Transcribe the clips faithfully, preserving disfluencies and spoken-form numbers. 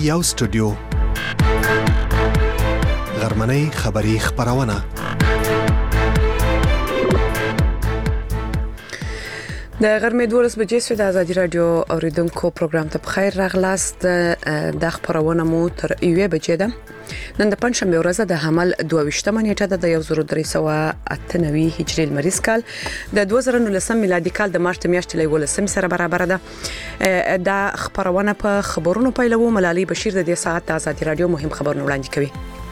یو سټوډیو غرمنۍ خبری خبرونه د غرمې دولس بجې سوی د ازادي رادیو اوریدونکو پروګرام ته بخیر راغلاست. د خبرونه مو تر یوې بجې ده. نن د پنځشنبه ورځ د حمل دوه ویشتمه نیټه ده د یو زر درې سوه اته نوي هجري لمریز کال د دوه زره نولسم میلادي کال د مارچ میاشتې له ولسم سره برابر ده. د خبرونه په خبرونو پیلوو. ملالۍ بشیر د دې ساعت د ازادي رادیو مهم خبرونه وړاندې کوي.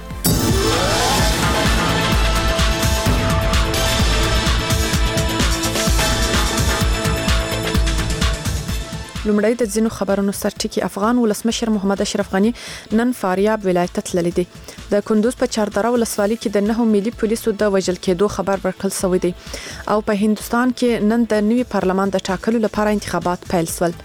لومړی د ځینو خبرونو سرټکی. افغان ولسمشر محمد اشرف غنی نن فاریاب ولایت تللی دی. د کندوز په چاردره ولسوالۍ کې د نهو ملي پولیسو د وژل کېدو خبر ورکړل شوی دی او په هندستان کې نن د نوي پارلمان د ټاکلو لپاره انتخابات پیل شول.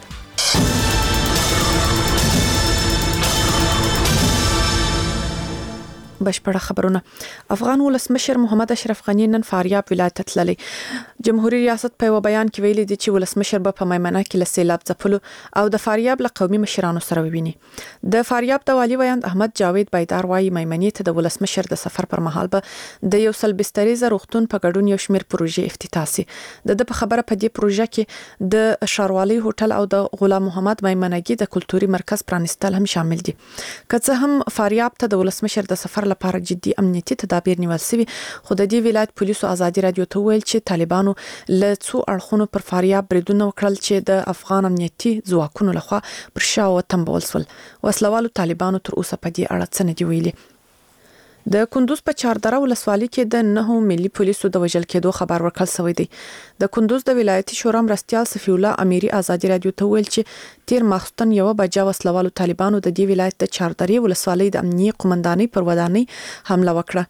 بشپړه خبرونه. افغان ولسمشر محمد اشرف غنی نن فاریاب ولایت تللی. جمهوریت ریاست په یو بیان کې ویلي دی چې ولسمشر به په میمنه کې له سیلاب ځپلو او د فاریاب له قومي مشرانو سره وویني. د فاریاب د والي ویاند احمد جاوید بایدار وايي میمنې ته د ولسمشر د سفر پر مهال به د یو سل بستریزه روغتون په ګډون یو شمېر پروژې افتتاح سي. د په خبره په دې پروژه کې د شاروالي هوټل او د غلام محمد میمنګي د کلتوري مرکز پرانستل هم شامل دي. که څه هم فاریاب ته د ولسمشر د سفر لپاره جدي امنیتي تدابیر نیول شوي، خو د دې ولایت پولیسو ازادي رادیو ته ویل چې طالبانو له څو اړخونو پر فاریاب بریدونه وکړل چې د افغان امنیتي ځواکونو لخوا پر شا وتمبول شول. وسلوالو طالبانو تر اوسه په دې اړه څه نه دي ویلي. د کندوز په چاردره ولسوالۍ کې د نهو ملي پولیسو د وژل کېدو خبر ورکړل شوی دی. د کندوز د ولایتي شورا مرستیال صفی الله امیری ازادي رادیو ته ویل چې تیر ماخستن یو بجا وسلوالو طالبانو د دې ولایت د چاردرې ولسوالۍ د امنیه قومندانۍ پر ودانۍ حمله وکړه.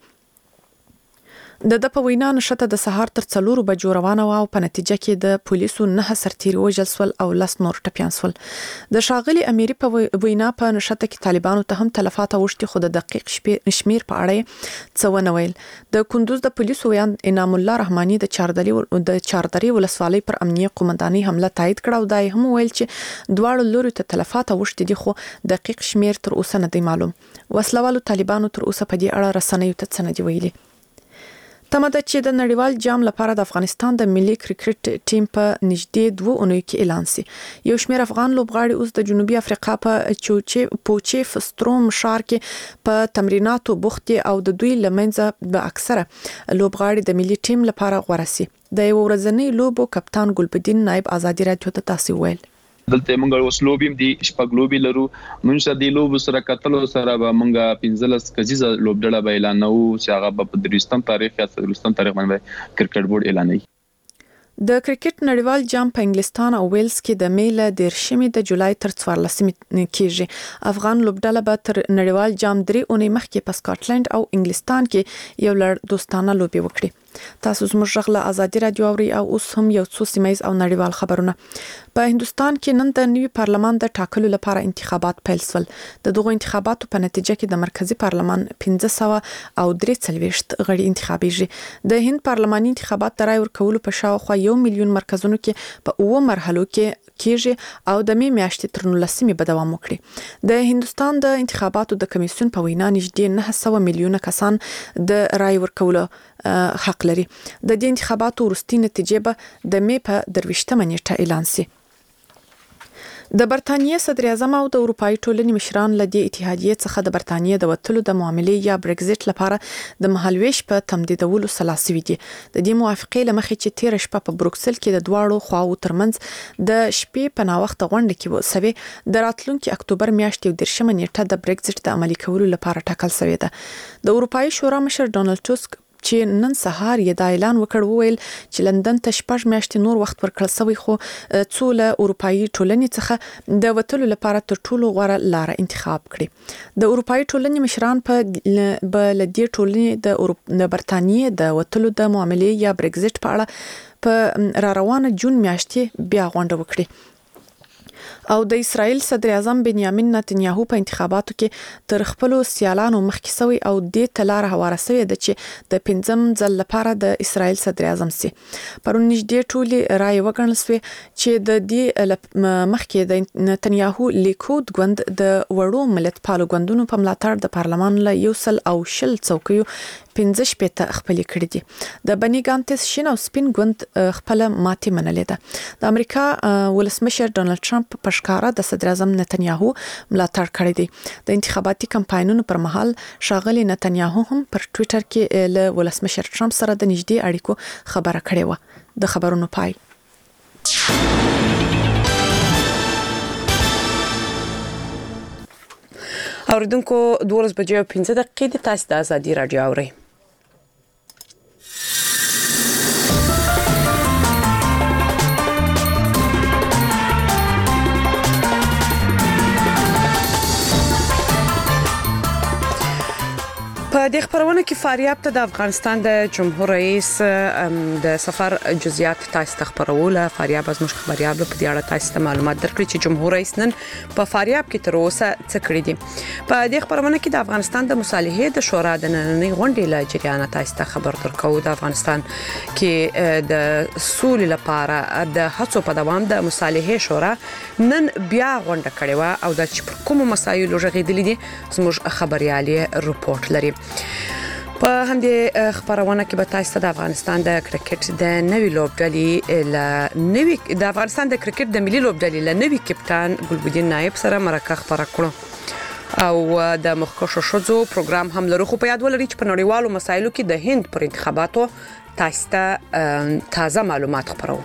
د د په وینا نشته د سهار تر څلورو بجو روانه و او په نتیجه کې د پولیسو نه سرتیري وژل شول او لس نور ټپیان شول. د ښاغلي امیری په وینا په نشته کې طالبانو ته هم تلفات اوښتي، خو د دقیق شمیر په اړه څه ونه ویل. د کندوز د پولیسو ویاند انعام الله رحماني د چاردرې د چاردرې ولسوالۍ پر امنیه قومندانۍ حمله تایید کړه او دا هم ویل چې دواړو لوري ته تلفات اوښتي دي، خو دقیق شمیر تر اوسه نه دی معلوم. وسلوالو طالبانو تر اوسه په دې اړه رسنیو ته څه نه دی ویلي. تمه ده چې د نړیوال جام لپاره د افغانستان د ملي کرکټ ټیم په نږدې دوه اونیو کې اعلان سي. یو شمېر افغان لوبغاړي اوس د جنوبي افریقا په چوچې پوچې فستروم ښار کې په تمریناتو بوخت دي او د دوی لمنځه به اکثره لوبغاړي د ملي ټیم لپاره غوړه سي. د یو ورځنۍ لوبو کپتان ګلبدین نایب ازادي رادیو ته تاسو ویل دلته موږ اوس لوبیم دي شپږ لوبي لرو. موږ سره د لوب سره کتلو سره به موږ پنځلس کزیزه لوبډله به اعلانو چې هغه په درستان تاریخ یا درستان تاریخ باندې کرکټ بورډ اعلانوي. د کرکټ نړیوال جام په انګلستان او ویلز کې د میله دیرشمې د جولای تر څوارلسمې کېږي. افغان لوبډله به تر نړیوال جام درې اونۍ مخکې په سکاټلند او انګلستان کې یو لړ دوستانه لوبي وکړي. تاسو زموږ غږ ازادي رادیو اوري او اوس هم یو څو سیمایز او نړیوال خبرونه. په هندستان کې نن د نوي پارلمان د ټاکلو لپاره انتخابات پیل شول. د دغو انتخاباتو په نتیجه کې د مرکزی پارلمان پنځه سوه او درې څلوېښت غړي انتخابیږي. د هند پارلماني انتخابات د رای ورکولو په شاوخوا یو میلیون مرکزونو کې په اوه مرحلو کې کېږي او د می میاشتې تر نولسمې به دوام وکړي. د هندستان د انتخاباتو د کمیسیون په وینا نږدې نه سوه میلیونه کسان د رای ورکولو حق لري. د دې انتخاباتو وروستۍ نتیجې به د می په درویشتمه نیټه اعلان شي. د برتانیې صدر اعظم او د اروپאי ټولنې مشران له دې اتحادیې څخه د برتانیې د وتلو د معاملې یا برگزټ لپاره د مهالويش په تمدیدولو سلاسوي دي. د دې موافقې لمخې چې تیر شپه په بروکسل کې د دواړو خواو ترمنځ د شپې په ناوخته غونډه کې وسوي د راتلونکي اکتوبر میاشتې د درشمه نیټه د برگزټ د عملي کولو لپاره ټاکل شوې ده. د اروپאי شورا مشر ډونالد ټسک چې نن سهار یې دا اعلان وکړ وویل چې لندن ته شپږ میاشتې نور وخت ورکړل شوی، خو څو له اروپאי ټولنې څخه د وتلو لپاره تر ټولو غوره لار انتخاب کړي. د اروپאי ټولنې مشران په بل دې ټولنې د د برتانیې د وتلو د معاملې یا برگزټ په اړه په را روانه جون میاشتې بیا غونډه وکړي. او د اسرایل صدر اعظم بنیامین نتنیاهو په انتخاباتو کې تر خپل سیالانو مخکې سوی او د تلار هواره سوی د چې د پنځم ځل لپاره د اسرایل صدر اعظم سي پرون نږدې ټولي رائے وګڼل سوی چې د دې مخکې د نتنیاهو لیکود ګوند د وړو ملت پالو ګوندونو په ملاتړ د پارلمان له یو سل او شل څوکیو پنځه شپېته خپل کړی دي د بنی ګانتس شین او سپین ګوند خپل ماتې منلې ده د امریکا ولسمشر ډونالد ټرمپ په ښکارا د صدر اعظم نتنیاهو ملاتړ کړی دی د انتخاباتي کمپاینونو پر مهال شاغلي نتنیاهو هم پر ټوئیټر کې له ولسمشر ټرمپ سره د نږدې اړیکو خبره کړې و د خبرونو پای اوریدونکو دولس بجې او پنځه دقیقې د تاسو د ازادي رادیو اورئ په دې خبرونه کې فاریاب ته د افغانستان د جمهور رئیس د سفر جزئیات تاسو ته خبرول فاریاب از مش خبرياب په دې اړه تاسو ته معلومات درکړي چې جمهور رئیس نن په فاریاب کې تر اوسه څه کړی دي په دې خبرونه کې د افغانستان د مصالحې د شورا د نننۍ غونډې له جریان تاسو ته خبر درکو د افغانستان کې د سولې لپاره د هڅو په دوام د مصالحې شورا نن بیا غونډه کړې و او د کوم مسایلو ژغېدلې دي زموږ خبريالي رپورت لري په همدې خبرونه کې به تاسو د افغانستان د کرکټ د نوې لوبډلې ل نوې د افغانستان د کرکټ د ملي لوبډلې ل نوې کپټان ګلبدین نایب سره مرکه خبره کړو او د مخکښو شوزو پروګرام هم لرو خو په یاد ولرئ چې په نړیوالو مسایلو کې د هند پر انتخاباتو تاسو ته تازه معلومات خبرو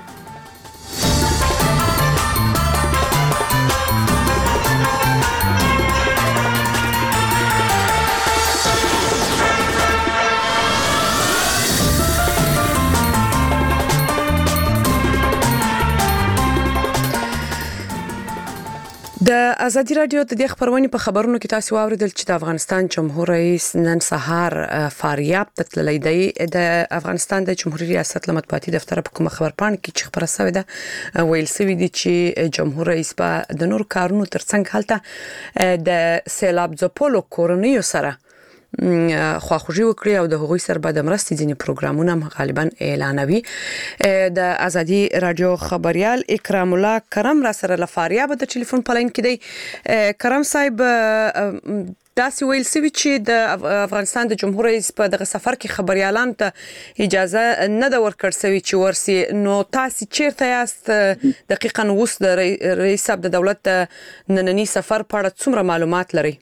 د ازادي رادیو د دې خبرونه په خبرونو کې تاسو واوریدل چې د افغانستان جمهور رئیس نن سهار فاریاب ته تللی دی د افغانستان د جمهوریت ریاست مطبوعاتي دفتر په کومه خبرپاڼه کې چې خبره شوې ده ویل شوې دي چې جمهور رئیس په د نور کارونو ترڅنګ هلته د سیلاب ځپلو کورنیو سره خواخوږي وکړي او د هغوی سره به د مرستې ځینې پروګرامونه غالبا اعلانوي د ازادي رادیو خبريال اکرام الله کرم را سره لفاریاب د ټلیفون په لاین کې دی کرم صاحب داسې ویل سوي چې د افغانستان د جمهور رئیس په دغه سفر کې خبريالان ته اجازه نه د ورکړ سوي چې ورسي نو تاسو چیرته یاست دقیقاً اوس د رئیس صاحب د دولت نننی سفر په اړه څومره معلومات لري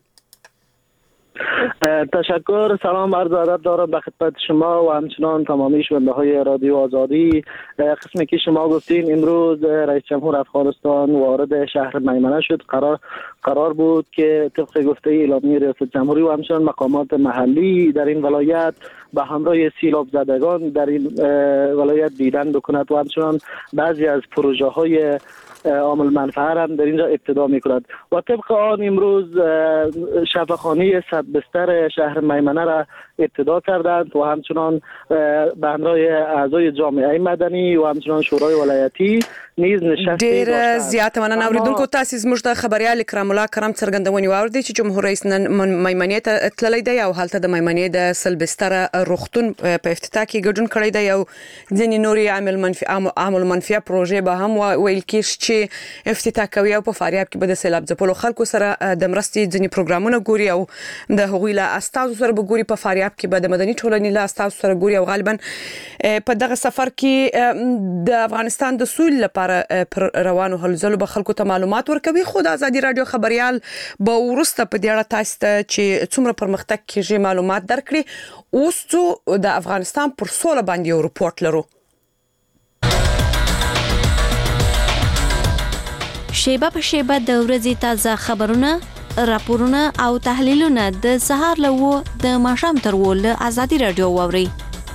تشکر سلام عرض ادب دارم به خدمت شما و همچنان تمامی شنونده های رادیو آزادی قسمی که شما گفتین امروز رئیس جمهور افغانستان وارد شهر میمنه شد قرار قرار بود که طبق گفته اعلامیه ریاست جمهوری و همچنان مقامات محلی در این ولایت به همراه سیلاب زدگان در این ولایت دیدن بکند و همچنان بعضی از پروژه های عامل منفعه هم در اینجا ابتدا میکند و طبق آن امروز شفاخانه صد بستر شهر میمنه را ابتدا کردند و همچنان به همراه اعضای جامعه مدنی و همچنان شورای ولایتی نیز نشسته ډیر زیات مننه اوریدونکو تاسو زموږ د خبريال اکرام الله کرم څرګندونې واوردي چې جمهور رئیس نن میمنې ته تللی دی او هلته د میمنې د سلبستر روغتون په افتتاح کې ګډون کړی دی او ځینې نوري عامل منفي عامل منفي پروژې به هم ویل کېږي چې افتتاح کوي او په فاریاب کې به د سیلاب ځپلو خلکو سره د مرستې ځینې پروګرامونه ګوري او د هغوی له استازو سره به ګوري په فاریاب کې به د مدني ټولنې له استازو سره ګوري او غالبا په دغه سفر کې د افغانستان د سولې لپاره پر روانو هلو به خلکو ته معلومات ورکوي خو د ازادي رادیو خبريال به ورسته په دې اړه تاسو ته چې څومره پرمختګ کیږي معلومات درکړي اوس څو د افغانستان پر سوله باندې یو رپورت لرو شیبه په شیبه د ورځې تازه خبرونه راپورونه او تحلیلونه د سهار لوو د ماښام تر ول ازادي رادیو ووري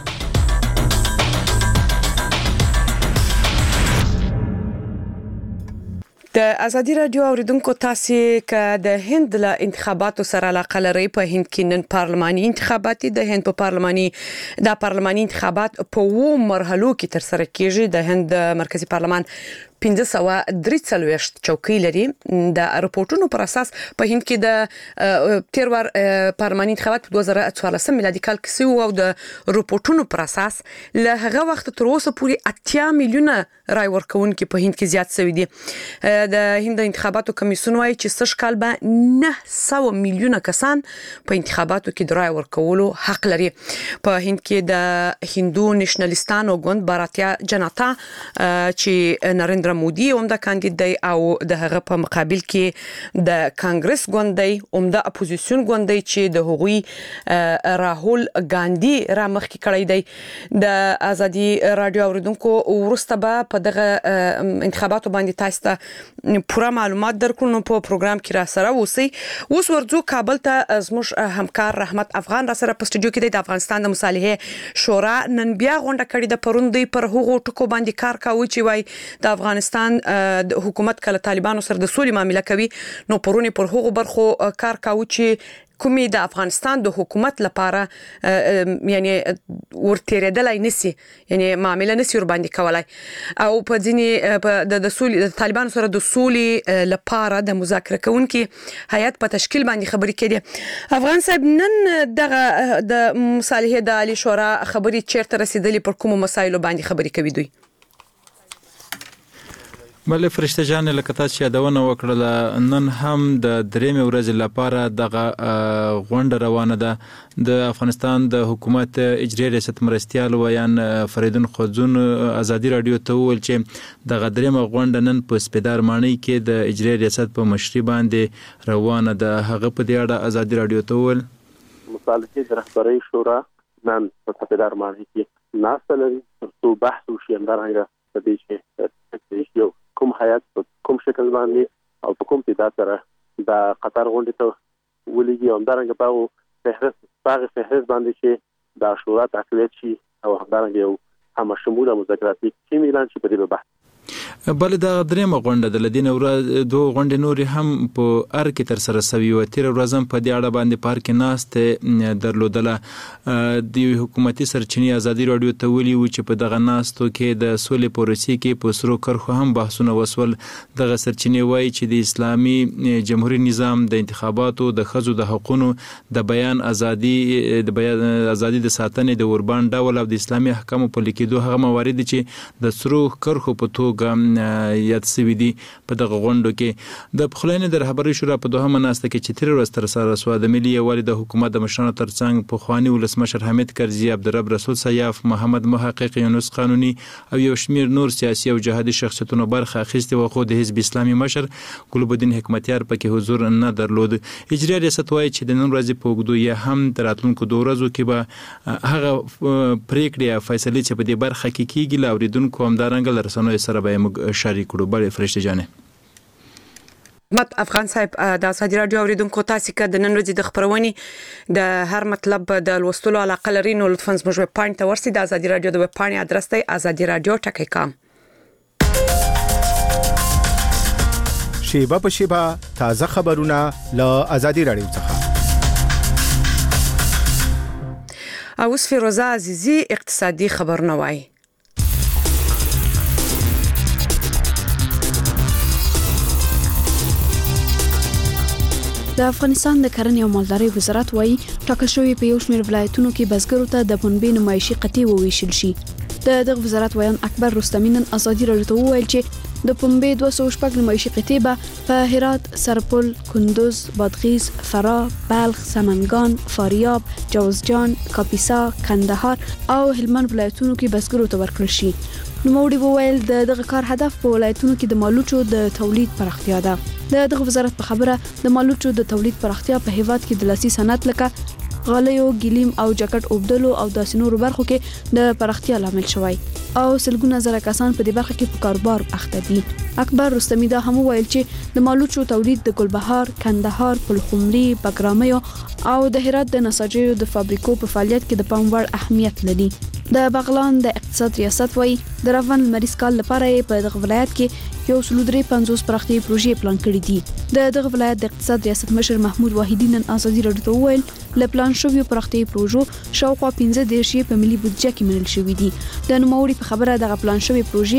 د ازادي رادیو اوریدونکو تاسو ک د هند له انتخاباتو سره علاقه لري په هند کې نن پارلماني انتخابات د هند په پارلماني د پارلماني انتخابات په وو مرحلو کې تر سره کیږي د هند مرکزی پارلمان پنځه سوه درې څلوېښت چوکۍ لري. د راپورټونو پر اساس په هند کې د تیر ور پارلماني انتخابات په دوه زره څوارلسم میلادي کال کې سوي او د راپورټونو پر اساس له هغه وخت تر اوسه پورې اتیا میلیونه رای ورکوونکي په هند کې زیات شوي دي. د هند انتخاباتو کمیسیون وايي چې سږ کال به نه سوه میلیونه کسان په انتخاباتو کې د رای ورکولو حق لري. په هند کې د هندو نېشنلستانو ګوند باراتیا جنتا چې نریندرا مودي عمده کاندید دی او د هغه په مقابل کې د کانګرس ګوند دی عمده اپوزیسیون ګوند دی چې د هغوی راهول ګاندی را مخکې کړی دی. د ازادي رادیو اوریدونکو ورسته به په دغه انتخاباتو باندې تاسو ته پوره معلومات درکړو په پروګرام کې را سره اوسئ. اوس ورځو کابل ته زموږ همکار رحمت افغان را سره په سټوډیو کې د افغانستان د مصالحې شورا نن بیا غونډه کړې د پروندې پر هغو ټکو باندې کار کاوه چې وای د افغانستان د حکومت کله طالبانو سره د سولې معاملې کوي نو پرونی پر هغو برخو کار کاوه چې کومي د افغانستان د حکومت لپاره یعنی ورتېریدلای نسی یعنی معاملې نسی ور باندې کولای او په ځینی د سولې د طالبانو سره د سولې لپاره د مذاکره کوونکي هیئت په تشکیل باندې خبرې کړي. افغان صاحب نن دغه د مصالحې د عالی شورا خبرې چیرته رسیدلې پر کوم مسایلو باندې خبرې کوي دوی؟ بله فرشته جان لکه تاسو یادونه وکړه نن هم د درېمې ورځې لپاره دغه غونډه روانه ده. د افغانستان د حکومت اجرایي ریاست مرستیال ویان فریدون خوځون ازادي رادیو ته وویل چې دغه درېمه غونډه نن په سپیدار ماڼۍ کې د اجرایي ریاست په مشرۍ باندې روانه ده. هغه په دې اړه ازادي رادیو ته وویل مصالحې د رهبرۍ شورا نن په سپیدار ماڼۍ کې ناسته لري ترڅو بحث وشي همدارنګه په دې چې یو کوم حیات په کوم شکل باندې او په کوم تعداد سره د قطر غونډې ته ولېږي او همدارنګه په فهرست هغه فهرست باندې چې د شورا تقویت شي او همدارنګه یو هم شموله مذاکراتي ټیم اعلان شي په دې بحث. بل د درېمه غونډه د لدین ورځ دوه غونډې نورې هم په ار کې تر سره سوي و. تیر ورځ هم په دې اړه باندې پار کې ناست درلودله. د حکومتي سرچینې ازادي رادیو ته ویلي و چې په دغه ناستو کې د سولې پروسې کې په سرو کرخو هم بحثونه وسول. دغه سرچینې وایي چې د اسلامي جمهوریت نظام د انتخاباتو د ښځو د حقوقو د بیان ازادي د بیان ازادي د ساتنې د اوربان ډول او د اسلامي احکامو په لیکدو هغه موارد چې د سرو کرخو په توګه یاد سوي دي. په دغه غونډو کې د پخلاینې د رهبرۍ شورا په دوهمه ناسته کې چې تیر ورځ تر سره شوه د ملي یووالي د حکومت د مشرانو ترڅنګ پخواني ولسمشر حمید کرزي، عبدالرب رسول سیاف، محمد محقق، یونس قانوني او یو شمیر نور سیاسي او جهادي شخصیتونو برخه اخیستې وه، خو د حزب اسلامي مشر ګلبدین حکمتیار پکې حضور نه درلود. اجرایي ریاست وایي چې د نن ورځې په اوږدو یا هم د راتلونکو دوه ورځو کې به هغه پریکړې یا فیصلې چې په دې برخه کې کیږي له اورېدونکو همدارنګه له رسنیو سره به موږ شریک کړو. بلې فرشته جانې مت افغان صاحب د ازادي رادیو اوریدونکو تاسو کې د نن ورځې د خبرونې د هر مطلب د لوستلو علاقه لري نو لطفا زموږ ویب پاڼې ته ورسئ. د ازادي رادیو د ویب پاڼې ادرس دی ازادي رادیو ټکی کام. شیبه په شیبه تازه خبرونه له ازادي رادیو څخه. اوس فیروزه عزیزی اقتصادي خبرونه وایي. د افغانستان د کرنې او مالدارۍ وزارت وايي ټاکل شوی په یو شمېر ولایتونو کې بزګرو ته د پنبې نمایشي قطعې وویشل شي. د دغه وزارت ویان اکبر رستمی نن ازادي رادیو ته وویل چې د پنبې دوه سوه شپږ نمایشي قطعې به په هرات، سرپل، کندوز، بادغیس، فراه، بلخ، سمنګان، فاریاب، جوزجان، کاپیسا، کندهار او هلمند ولایتونو کې بزګرو ته ورکړل شي. نوموړي وویل د دغه کار هدف په ولایتونو کې د مالوچو د تولید پراختیا ده. د دغه وزارت په خبره د مالوچو د تولید پراختیا په هیواد کې د لاسي صنعت لکه غالیو، ګلیم او جاکټ اوبدلو او داسې نورو برخو کې د پراختیا لامل شوی او سلګونه زره کسان په دې برخه کې په کاروبار اخته دي. اکبر رستمی دا هم وویل چې د مالوچو تولید د ګلبهار، کندهار، پلخمري، بګرامیو او د هرات د نساجیو د فابریکو په فعالیت کې د پام وړ اهمیت لري. د بغلان د اقتصاد ریاست وايي د روان لمریز کال لپاره په دغه ولایت کې یو سل درې پنځوس پراختیايي پروژې پلان کړې دي. د دغه ولایت د اقتصاد ریاست مشر محمود واحدی نن ازادي رادیو ته وویل ل پلان شویو پراختیايي پروژو شاوخوا پنځه دېرش په ملي بودجه کې منل شوې دي. د نوموړي په خبره دغه پلان شوی پروژې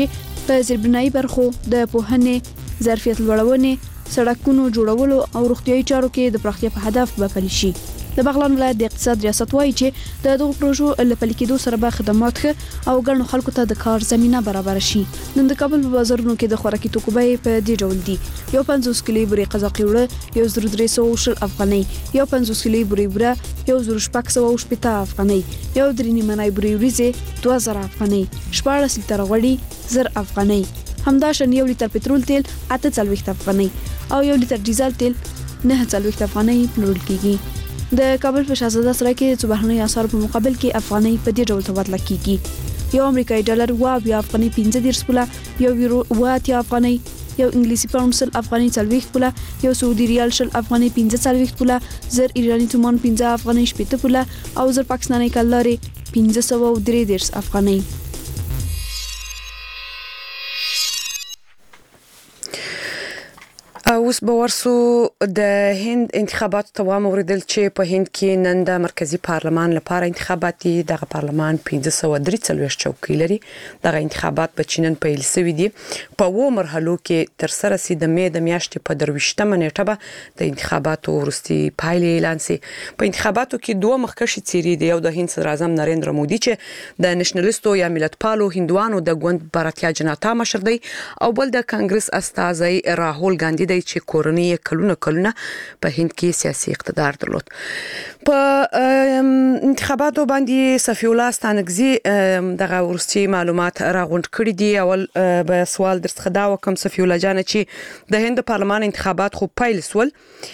په زیربنایي برخو د پوهنې، ظرفیت لوړونې، سړکونو جوړولو او روغتیايي چارو کې د پراختیا په هدف به پلي شي. د بغلان ولایت د اقتصاد ریاست وایي چې د دغو پروژو له پلي کېدو سره به خدمات ښه او ګڼو خلکو ته د کار زمینه برابر شي. نن د کابل په بازارونو کې د خوراکي توکو بیې په دې ډول دي: یو پنځوس کیلو بورې قزاقي وړه یو زر درې سوه شل افغانۍ، یو پنځوس کیلو بورې بوره یو زر شپږ سوه شپېته افغانۍ، یو درې نیمه نای بورې وریځې دوه زره افغانۍ، شپاړس لیتره غوړي زر افغانۍ، همداشان یو لیتر پټرول تیل اته څلوېښت افغانۍ او یو لیتر ډیزل تیل نه څلوېښت افغانۍ پلورل کیږي. د کابل په شاهزاده سرای کې د بهرنیو اسعارو په مقابل کې افغانۍ په دې ډول تبادله کیږي: یو امریکایي ډالر اوه اویا افغانۍ پنځه دېرش پوله، یو یورو اوه اتیا افغانۍ، یو انګلیسي پاوند سل افغانۍ څلوېښت پوله، یو سعودي ریال شل افغانۍ پنځه څلوېښت پوله، زر ایراني تومان پنځه افغانۍ شپېته پوله او زر پاکستاني کلدارې پنځه سوه درې دېرش افغانۍ. اوس به ورسو د هند انتخاباتو ته وام اوریدل چې په هند کې نن د مرکزی پارلمان لپاره انتخابات دي. دغه پارلمان پنځه سوه درې څلوېښت چوکۍ لري. دغه انتخابات په چینن پیل شوي دي. په وو مرحلو کې تر سره سي د مې د میاشتې په درویشتمه نیټه به د انتخاباتو وروستي پایلې اعلان سي. په انتخاباتو کې دوه مخکښي څیرې دي. یو د هند صدر اعظم نریندرا مودي چې د نېشنلستو یا ملتپالو هندوانو د ګوند باراتیا جنتا مشر دی او بل د کانګرس استازی راهول ګاندی چې کورنۍ کلونه کلونه په هند کې سیاسي اقتدار درلود. په انتخاباتو باندې صفی الله ستانکزي دغه ورستي معلومات راغونډ کړي دي. اول به سوال درڅخه دا وکم صفی الله جان چې د هند پارلمان انتخابات خو پیل سول،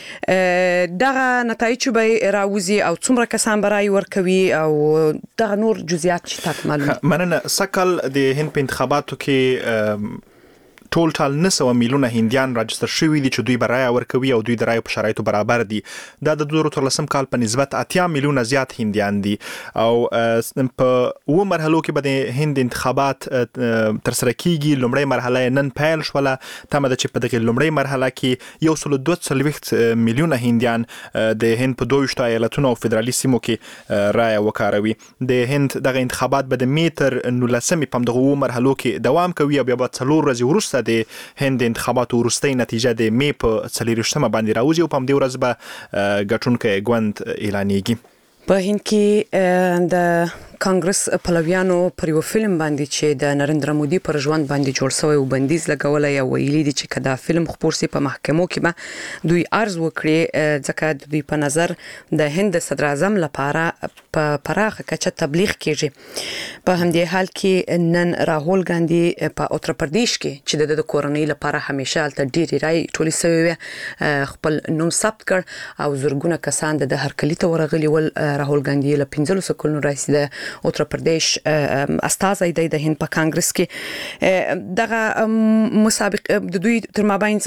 دغه نتایج به راوځي او څومره کسان برای ورکوي او دغه نور جزئیات چې تاسو معلومه. مننه. سکل د هند په انتخاباتو کې ټول ټال نه سوه میلیونه هندیان راجستر شوي دي چې دوی برای ورکوي او دوی د رایو په شرایطو برابر دي. دا د دوه زره څلورلسم کال په نسبت اتیا میلیونه زیات هندیان دي او په اوه مرحلو کې به د هند انتخابات تر سره کیږي. لومړی مرحله نن پیل شوله. تمه ده چې په دغه لومړی مرحله کې یو سل دوه څلوېښت میلیونه هندیان د هند په دوه ویشت ایالتونو او فدرالي سیمو کې رای وکاروي. د هند دغه انتخابات به د مې تر نولسمې په همدغه اوه مرحلو کې دوام کوي او بیا به څلور ورځې وروسته د هند انتخاباتو وروستۍ نتیجه د مې په څلېرویشتمه باندې راوځي او په همدې ورځ به ګټونکی ګوند اعلانېږي. په هند کې د کانګرس پلویانو پر یو فلم باندې چې د نریندرا مودي پر ژوند باندې جوړ شوی او بندیز لګولای او ویلي دي چې کدا فلم خپور سي په محکمو کې به دوی عرض وکړي ځکه د دوی په نظر د هند صدر اعظم لپاره په پراخه کچه تبلیغ کیږي. په همدې حال کې نن راهول ګاندی په اتر پردیش کې چې د کورنۍ لپاره همیشه الته ډېری رای ټولې سوي خپل نوم ثبت کړ او زرګونه کسان د هرکلی ته ورغلي ول. راهول ګاندی له پنځلس کلونو راځي د اتر پردیش استازی دی د هند په کانګرس کې. دغه مسابق د دوی تر مابین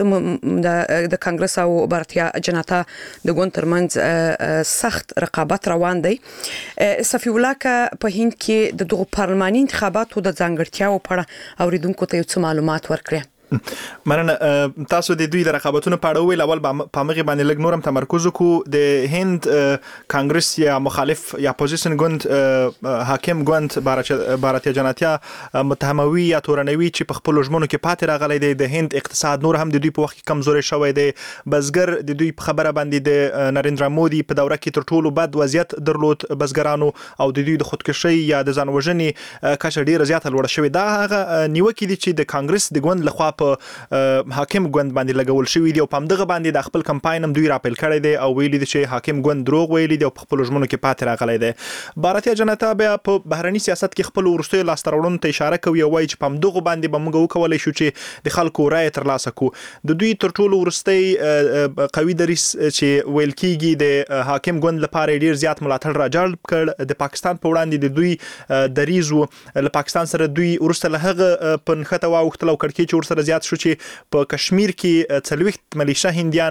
د کانګرس او باراتیا جنتا د ګوند ترمنځ سخت رقابت روان دی. صفی الله کا په هند کې د دغه پارلماني انتخاباتو د ځانګړتیاو په اړه اوریدونکو ته څه معلومات ورکړي. مننه. تاسو د دوی د رقابتونو په اړه ویل. اول په مغه باندې لګ نورم تمرکز وکړو. د هند کانګرس یا مخالف یا اپوزیشن ګوند حاکم ګوند باراتیا جنتا متهموي یا تورنوي چې په خپل ژمنو کې پاتې راغلي دي. د هند اقتصاد نور هم د دوی په وخت کې کمزوري شوی دی. بزګر د دوی په خبره باندې د نریندرا مودي په دوره کې تر ټولو بد وضعیت درلود بزګرانو او د دوی د خودکشي یا د ځان وژنې کچه ډیره زیاته لوړه شوې. دا هغه نیوکې دي چې د کانګرس د ګوند لخوا په حاکم ګوند باندې لګول شوی دی او په همدغه باندې د خپل کمپاین هم دوی راپیل کړی دی او ویلي دي چې حاکم ګوند دروغ ویلي دی او په خپل ژمنو کې پاتې راغلی دی. باراتیا جنتا بیا په بهرني سیاست کې خپل ورستي لاسته راوړنو ته اشاره کوي او وایي چې په همدغه باندې به موږ وکولای شو چې د خلکو رای ترلاسه کړو. د دوی تر ټولو ورستي قوي دریس چې ویل کیږي د حاکم ګوند لپاره ډیر زیات ملاتړ راجلب کړ. د پاکستان په وړاندې د دوی دریز و له پاکستان سره دوی ورسته له هغه په نخته واوښتل او کړکې چې ورسره زیات شو چې په کشمیر کې څلوېښت ملیشه هندیان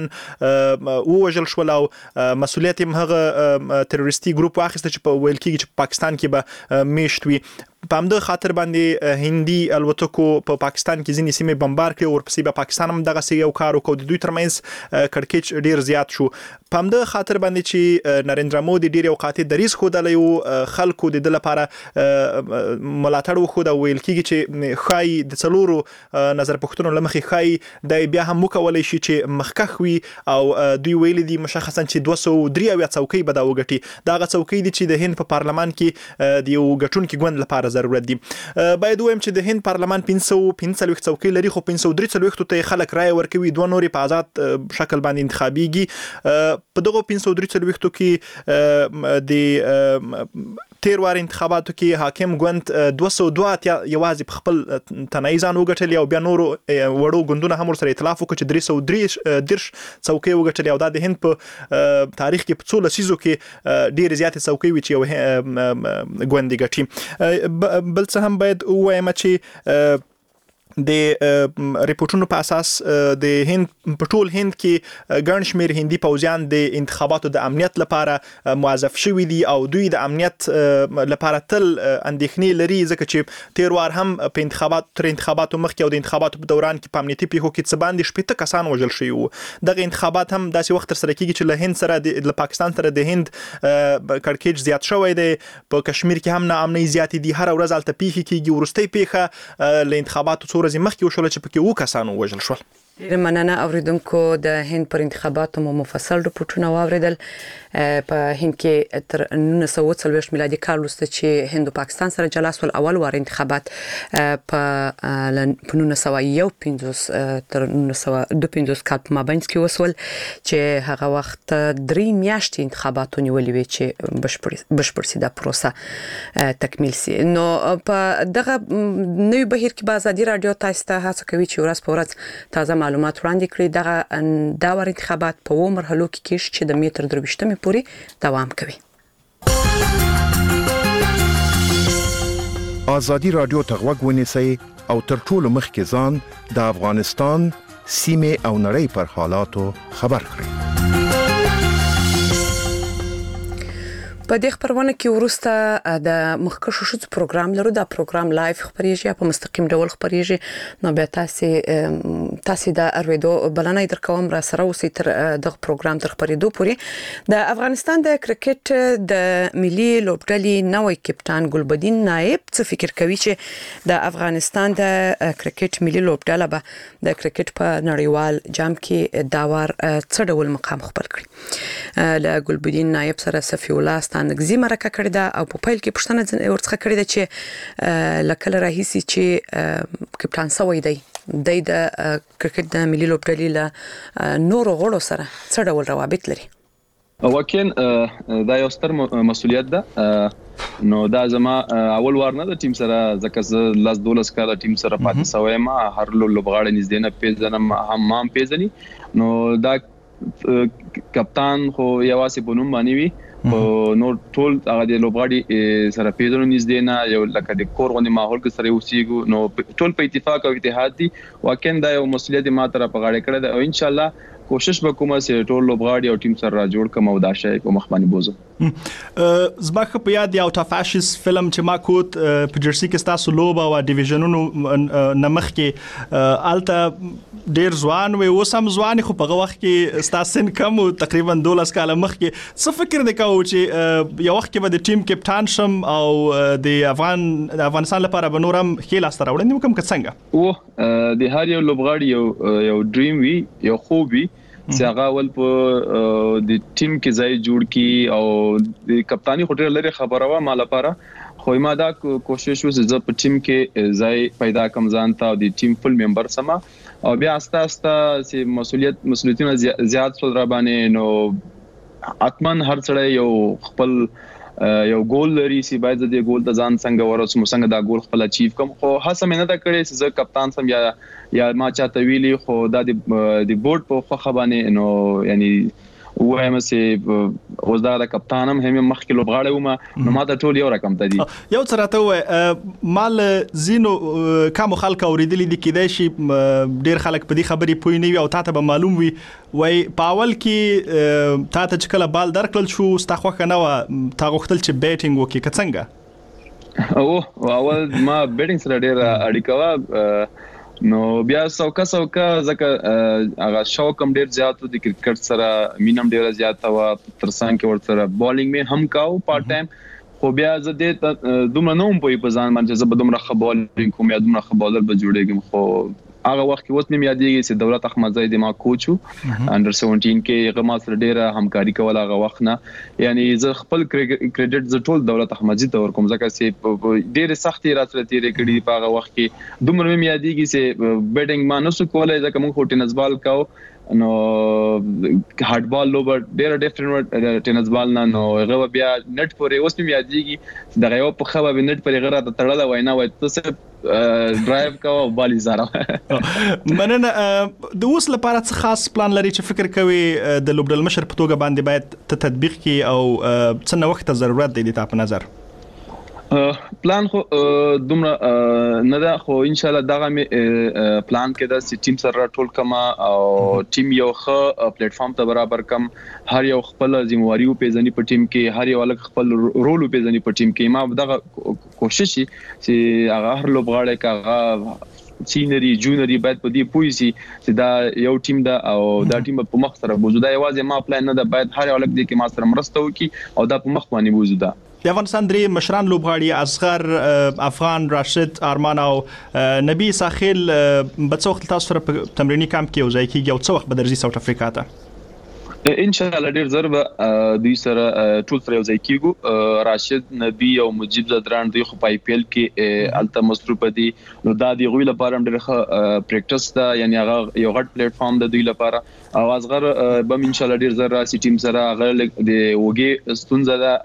ووژل شول او مسؤلیت هم هغه تروریستي ګروپ واخیسته چې په ویل کېږي چې پاکستان کې به میشت وي. په همدغه خاطر باندې هندي الوتکو په پاکستان کې ځینې سیمې بمبار کړې، ورپسې به پاکستان هم دغه یو کار وکړ، د دوی ترمنځ کړکېچ ډیر زیات شو. په همدغه خاطر باندې چې نریندرا مودي ډیر یو قاطع دریځ ښودلی و، خلکو د ده لپاره ملاتړ وښود او ویل کېږي چې ښایي د څلورو نظر پوښتنو له مخې ښایي دی بیا هم وکولی شي چې مخکښ وي، او دوی ویلي دي مشخصا چې دوه سوه درې اویا څوکۍ به دا وګټي. دا هغه څوکۍ دي چې د هند په پارلمان کې د یو ګټونکي ګوند لپاره ضرورت دي. باید ووایم چې د هند پارلمان پنځه سوه پنځه څلوېښت څوکۍ لري، خو پنځه سوه درې څلوېښتو ته خلک رایه ورکوي، دوه نورې په آزاد شکل باندې انتخابیږي. په دغو پنځه سوه درې څلوېښتو کې د تیر وار انتخاباتو کې حاکم ګوند دوه سوه دوه اتیا یوازې په خپل تنهایی ځان وګټلي، او بیا نورو وړو ګوندونه هم ورسره ائتلاف وکړ چې درې سوه درې دېرش څوکۍ وګټلي، او دا د هند په تاریخ کې په څو لسیزو کې ډېرې زیاتې څوکۍ وي چې یو ګوند یې ګټي. بل څه هم باید ووایم چې د ریپورتونو په اساس د هند په ټول هند کې ګڼ شمېر هندي پوځیان د انتخاباتو د امنیت لپاره موظف شوي دي، او دوی د امنیت لپاره تل اندېښنې لري، ځکه چې تیر وار هم په انتخابات تر انتخاباتو مخکې او د انتخاباتو په دوران کې په امنیتي پیښو کې څه باندې شپېته کسان وژل شوي وو. دغه انتخابات هم داسې وخت ترسره کېږي چې له هند سره د پاکستان سره د هند کړکېچ زیات شوی دی. په کشمیر کې هم ناامنۍ زیاتې دي، هر ورځ هلته پیښې کېږي. وروستۍ پیښه له انتخاباتو څو ورځې مخکې وشوله چې پکې اووه کسان ووژل شول. ډېره مننه اوریدونکو. د هند پر انتخاباتو مو مفصل رپورټونه واوریدل. په هند کې تر نولس سوه اووه څلوېښت میلادي کال وروسته چې هند او پاکستان سره جلا سول، اول وار انتخابات په نولس سوه یو پنځوس تر نولس سوه دوه پنځوس کال په مابینځ کې وسول، چې هغه وخت درې میاشتې انتخاباتو نیولې وې چې بشپړ بشپړ سي دا پروسه تکمیل سي. نو په دغه نوې بهیر کې به ازادي رادیو تاسو ته هڅه کوي چې ورځ په ورځ تازه معلومات وړاندې کړي. دغه دا ور انتخابات په اووه مرحلو کې کېږي چې د مې تر درویشتمې پورې دوام کوي. ازادي رادیو ته غوږ ونیسئ او تر ټولو مخکې ځان د افغانستان سیمې او نړۍ پر حالاتو خبر کړئ. په دې خبرونه کې ورسته د مخکښو شوڅ پروګرام لرو. دا پروګرام لایف خبريږي په مستقیم ډول خبريږي. نو بیا تاسو تاسو د ارویدو بلنه درکوم را سره اوسئ تر دغه پروګرام تر خبرېدو پورې. د افغانستان د کرکټ د ملي لوبډلې نوې کپټان ګلبدین نائب څه فکر کوي چې د افغانستان د کرکټ ملي لوبډله به د کرکټ په نړیوال جام کې دا وار څه ډول مقام خپل کړي. له ګلبدین نائب سره صفی الله نګزي مرکه کړې ده او په پیل کې پښتنه ورڅخه کړې ده چې لکه راهیسي چې کپټان سوی دی د کرکټ د ملي لوبډلې له نورو غړو سره څه ډول روابط لري. واکن دا یو ستر مسولیت ده. نو دا زما اول وار نه د ټیم سره، ځکه زه لاس دولس کاله ټیم سره پاتې سوی ما، هر لوبغاړی نږدې نه پیژنم، هم هم پیژني. نو دا کپتان خو یوازې په نوم باندې وي، نو ټول هغه د لوبغاړي سره پیژنو نږدې نه، یو لکه د کور غونډې ماحول کې سره اوسېږو. نو ټول په اتفاق او اتحاد دي. واکن دا یو مسولیت ما تر په غاړه کړی ده، او ان شاء الله کوشش وکوم چې ټول لوبغاړي او ټیم سره را جوړ کوم او دا شی په مخ باندې بوزم. زما په یاد یو تفاشیس فلم چې ما کوت په جرسي کې تاسو لوب او ډیویژنونو نمخ کې الته ډیر ځوان وي، اوس هم ځوان خو په وخت کې تاسو کم تقریبا دولس کاله مخ کې څه فکر وکاو چې یو وخت کې به د ټیم کپټان شم او د افغان د افغانستان لپاره به نورم خیل استره وړاندې وکم که څنګه؟ او د هر یو لوبغاړي یو یو ډریم وي، یو خوب وي چې هغه ول په د ټیم کې ځای جوړ کی، او د کپتانی خټر لري خبره وا مال لپاره. خو ما دا کوشش وکړ چې په ټیم کې ځای پیدا کم ځان ته او د ټیم فل ممبر سما، او بیا استا استا چې مسولیت مسولیتونه زیات سول را باندې. نو اتمن هر څړی یو خپل یو ګول لري چې باید د ګول ته ځان څنګه ورسوم، څنګه دا ګول خپل اچیو کوم. خو هڅه مې نه دا کړې چې زه کپتان سم یا یا ما چاته ویلي، خو دا د د بورډ په خو خبانه نو یعنی وایم چې اوس دا د کپتانم هم مخکې لوبغاړی ومه، نو ما ته ټول یو رقم ته دي. یو څه راته مال زینو کوم خلک اوریدلې دي کېدای شي ډیر خلک په دې خبرې پوي نه وي او تاسو به معلوم وي. وای په اول کې تاسو چې کله بال درکړل شو ستا خوښه نه و، تا غوښتل چې بیټینګ وکړي که څنګه؟ او اول ما بیډینګ سره ډیر اړیکه نو بیا څوکا څوکا ځکه هغه شوق هم ډیر زیات د کرکټ سره مینم ډیر زیات و ترڅنګ کې ورته بالینګ می هم کاو پارت ټایم خو بیا زه دې دومره نوم په ځان باندې زه به دومره خبالینګ کوم یا دومره خبالر به جوړېږم خو هغه وخت کې اوس مې یادېږي چې دولت احمد زاید ما کوچ انډر سیونټین کې هغه ما سره ډیره همکاري کوله هغه وخت نه یعنی زه خپل کریډټ ز ټول دولت احمد زاید ور کوم ځکه چې ډیره سختي راتله تیرې کړې په هغه وخت کې دومره مې یادېږي چې بیډینګ ما نو څه کولای ځکه موږ ټینس بال کاو نو هارد بال لوب ډیره ډیفرنٹ ټینس بال نه نو هغه بیا نت پورې اوس مې یادېږي دغه یو په خبره به نت پورې غره ته تړله وینا وای ته ډرایو کوو بالي زاره مننه د اوس لپاره څه خاص پلان لري چې فکر کوي د لوبډل مشر په توګه باندې باید ته تطبیق کړي او څه نو وخت ضرورت دی د تاسو په نظر پلان خو دومره نه ده خو ان شاء الله دغه پلان کې دا چې ټیم سره ټول کما او ټیم یو ښه پلیټ فارم ته برابر کم هر یو خپل ذمہواری په ځنی په ټیم کې هر یو الګ خپل رول په ځنی په ټیم کې ما دغه کوشش چې هغه هر لوبغاړی کاغه سینری جونری باید په دې پوي سي چې دا یو ټیم دا او دا ټیم په مخ سره بوزو دا یوازې ما پلان نه ده باید هر یو الګ دې کې ما سره مرسته وکي او دا په مخ باندې بوزو دا د افغانستان درې مشران لوبغاړي اصغر افغان راشد ارمان او نبی ساحل په څو وخت تاسو سره په تمرینی کمپ کې وځي کېږي او څو وخت به درځي ساوث افریقا ته ان شاء الله ډیر ضرب دوی سره ټول سره یو ځای کېږو راشد نبی او مجيب زدران دوی خو په آی پی ایل کې الته مصروف دي نو دا دی غوی لپاره ډیر ښه پریکټس دا یعنی هغه یو غټ پلیټ فارم د دوی لپاره او اصغر به ان شاء الله ډیر زر راسي ټیم سره هغه د وګي ستونزه ده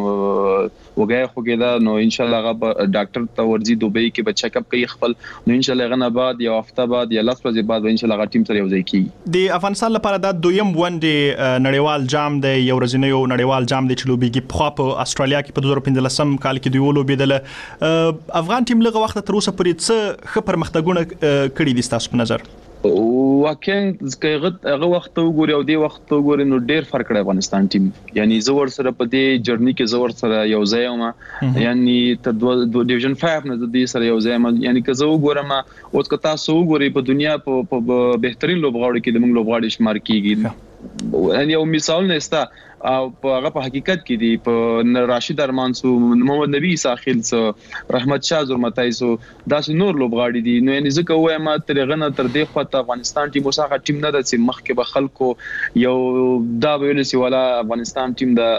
وګي خوګي دا نو ان شاء الله هغه ډاکټر ته ورځي دوبۍ کې به چیک اپ کوي خپل نو ان شاء الله غنه بعد یو هفته بعد یا لاس ورځې بعد ان شاء الله هغه ټیم سره یو ځای کیږي د افغانستان لپاره دا دویم ون دی نړیوال جام دی یو ورځنی یو نړیوال جام دی چې لوبيږي په خو په استرالیا کې په دوه زره پنځلسم کال کې دی ولوبېدل افغان ټیم لږه وخت تر اوسه پورې څه ښه پرمختګونه کړي دي تاسو په نظر واقعا هغه وخت وګوري او دی وخت وګوري نو ډیر فرق دی افغانستان ټیم یعنی زور سره په دې جرنی کې زور سره یو ځای ما یعنی تر دوه ډیویژن پنځه نه د دې سره یو ځای ما یعنی که زه وګورم او که تاسو وګوري په دنیا په بهترین لوبغاړي کې د موږ لوبغاړي شمار کیږي یعنی یو مثال نهستا او په هغه په حقیقت کې دی په راشد ارمان سو محمد نبی ساحل سو رحمت شاه زرمتای سو داسې نور لوبغاړي دي نو یعنی ځکه وایم تر غنه تر دې خواته افغانستان ټیم وساغه ټیم نه د چې مخکې به خلکو یو دا ویل سی ولا افغانستان ټیم دا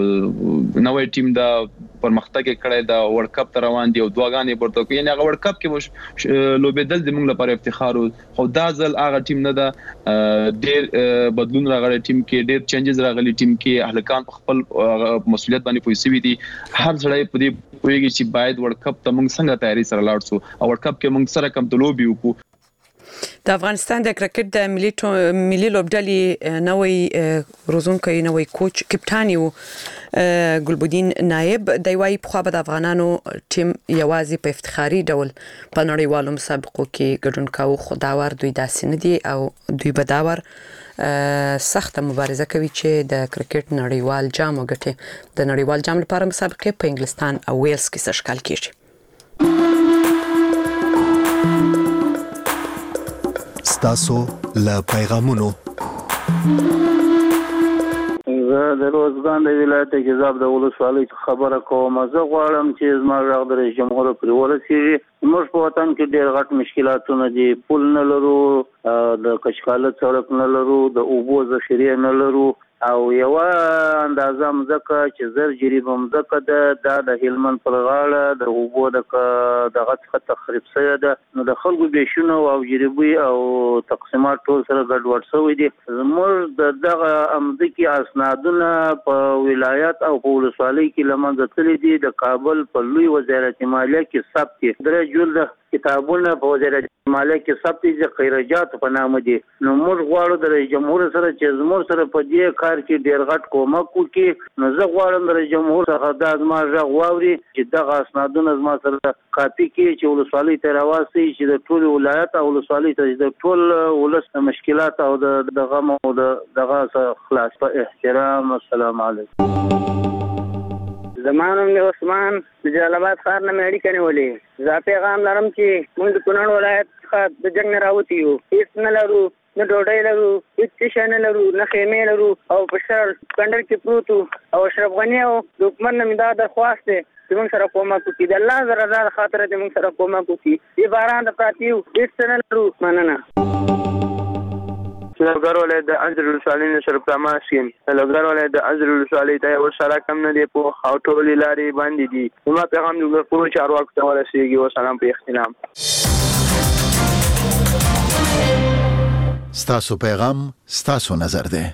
نوې ټیم دا پرمختګ کړی دا ورلد کپ تر روان دی او دواګانې ورته کوي یعنی هغه ورلد کپ کې لوبېدل د موږ لپاره افتخار او دا ځل هغه ټیم نه دا ډېر بدلون راغلی ټیم کې ډېر چینجز راغلي ټیم کې اهلکان په خپل مسولیت باندې پوښتنه دي هر ځړای په دې پوهیږي چې باید ورلد کپ ته موږ څنګه تیاری سره لاړ شو او ورلد کپ کې موږ سره کم تلوبي وکړو د افغانستان د کرکټ د ملي ملي لوبډلې نوې روزونکو نوې کوچ کپټان یو ګلبدین نائب د وای په خوا د افغانانو ټیم یوازې په افتخاري ډول په نړیوالو مسابقو کې ګډون کاوه خداور دوی داسې نه دي او دوی بداور سخت مبارزه کوي چې د کرکټ نړیوال جام وګټي د نړیوال جام لپاره مسابقې په انګلستان او ویلز کې سشکل کیږي ستاسو له پیغامونو زه د روزګان د ولایت جذاب د ولسوالۍ خبره کوم زه غواړم چې زما غږ د رئیس جمهور پر ورسیږي موږ په وطن کې ډېر غټ مشکلاتونه دي پل نه لرو د کشکاله سړک نه لرو د اوبو ذخیره نه لرو او یو اندازه مزکه چې زر جریب مزکه د د هلمند پر غاړه د اوبو د دغه څخه تخریب شوی ده نو د خلکو بشونه او جریبي او تقسیمات ټول سره ګډوډ شوی دي موږ د دغه امدکي اسنادونه په ولایت او په ولسوالۍ کې لمنځه تللي دي د کابل په لوی وزارت مالیه کې ثبت دي درې جلد کتابونه په وزارت مالیه کې ثبت دي خیرجات په نامه دي نو موږ غواړو د رئیس جمهور سره چې زموږ سره په دې کار کې ډیر غټ کومک وکړي نو زه غواړم د رئیس جمهور څخه د ازما غږ واوري چې دغه اسنادونه زما سره کاپي کې چې ولسوالۍ ته راوستي چې د ټول ولایت او ولسوالۍ ته د ټول ولس مشکلات او دغه مو دغه خلاص په احترام السلام علیکم زمانم نه عثمان د جلال آباد ښار نه مې اړیکه نیولې. زه پیغام لرم چې موږ د کونړ ولایت څخه د جنګ نه راوتي یو، هېڅ نه لرو، نه ډوډۍ لرو، هېڅ شی نه لرو، نه خیمې لرو او په شر کندر کې پروت او اشرف غني او د حکومت نه مې دا درخواست دی چې موږ سره کومک وکړي. د الله د رضا خاطر دې موږ سره کومک وکړي. دې باران د پراته یو، هېڅ نه لرو. مننه. لوګر ولایت د انځر ولسوالۍ نه شرف رحمان شین. لوګر ولایت د انځر ولسوالۍ ته یو سره کم نه دی په خاطولې لارې باندې دي. نو پیغام د ټول چارواکو ته ورسیږي. و سلام په احترام. ستاسو پیغام ستاسو نظر دی.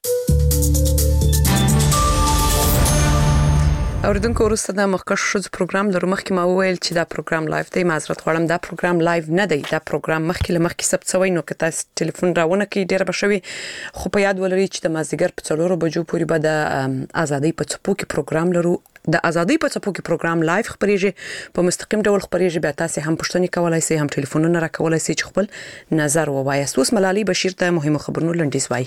اوردونکو وروسته د مخکښ شوز پروګرام لرو. مخکې ما وویل چې دا پروګرام لایو دی. معذرت غواړم، دا پروګرام لایو نه دی. دا پروګرام مخکې له مخکې ثبت شوی، نو که تاسو ټلیفون راونه کې ډیر بشوي. خو په یاد ولرئ چې د مازیګر په څلورو بجو پورې به د ازادۍ په څپو کې پروګرام لرو. د ازادۍ په څپو کې پروګرام لایو خبريږي، په مستقیم ډول خبريږي. بیا تاسو هم پښتني کولای شئ، هم ټلیفونونه را کولای شئ چې خپل نظر ووایاست. اوس ملالي بشیر ته مهمه خبرونه لنډیز وایي.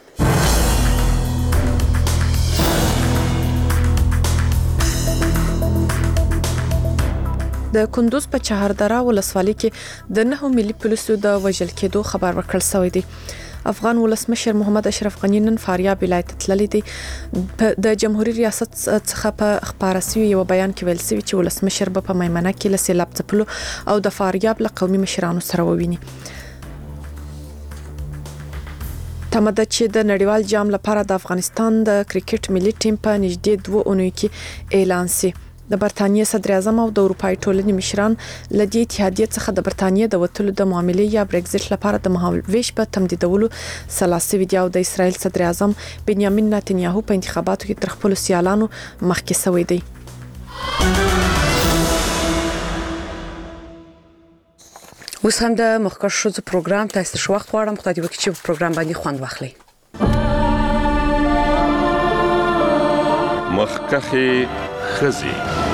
د کندوز په چهاردره ولسوالۍ کې د نهو ملي پولیسو د وژل کېدو خبر ورکړل شوی دی. افغان ولسمشر محمد اشرف غنی نن فاریاب ولایت تللی دی. د جمهوریت ریاست څخه په خبره سوي یو بیان کې ویل شوی چې ولسمشر به په میمنه کې له سیلاب ځپلو او د فاریاب له قومي مشرانو سره وویني. تمده چې د نړیوال جام لپاره د افغانستان د کرکټ ملي ټیم په نږدې دوه اونیو کې اعلان شي. د برتانیې صدر اعظم او د اروپای ټولنې مشران لدی اتحادیه څخه د برتانیې د وټلو د معاملې یا برگزیت لپاره د مهالويش په تمدیدولو سلاسي ویډیو د اسرائیل صدر اعظم بنیامین نتنیاهو په انتخاباتو کې تر خپل سیالانو مخکې شوی دی. اوس هم د مخکښ شوز پروګرام تاسو شو وخت غواړم خدای دې وکړي چې پروګرام باندې خوند واخلي. مخکښ خزي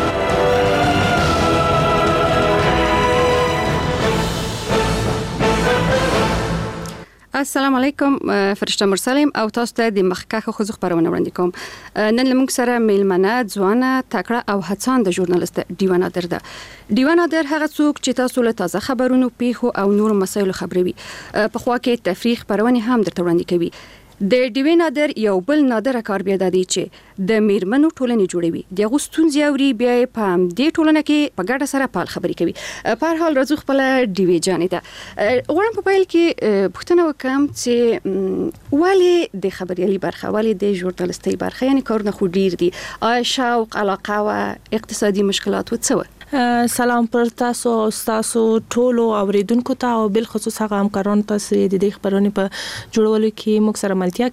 السلام علیکم. فرشته مرسلیم او تاسو ته د مخکښ خزو خبرونه وړاندې کوم. نن لمونږ سره میلمنه ځوانه تکړه او هڅانده ژورنالیست ډیوه نادر ده. ډیوه نادر هغه څوک چې تاسو له تازه خبرونو پیښو او نور مسایلو خبروي. په خوا کې تفریح خبرونه هم درته وړاندې کوي. د ډیوه نادر یو بل نادر کار بیا د دې چې د میرمنو ټولنې جوړوي. د غوستون زیوري بیا په دې ټولنه کې په ګډه سره پال خبرې کوي. په هر حال راځو خپل ډیوه جانې ته غواړم په پیل کې پوښتنه وکم چې ولی د خبريالي برخه ولی د ژورنالیستي برخه یعنی کارونه خو ډیر دي. آیا شوق علاقه او اقتصادي مشکلات وڅ سلام پر تاسو او تاسو ټولو اوریدونکو ته او بل خصوص هغه همکارانو ته چې د دې خبرونې په جوړولو کې موږ سره ملتیا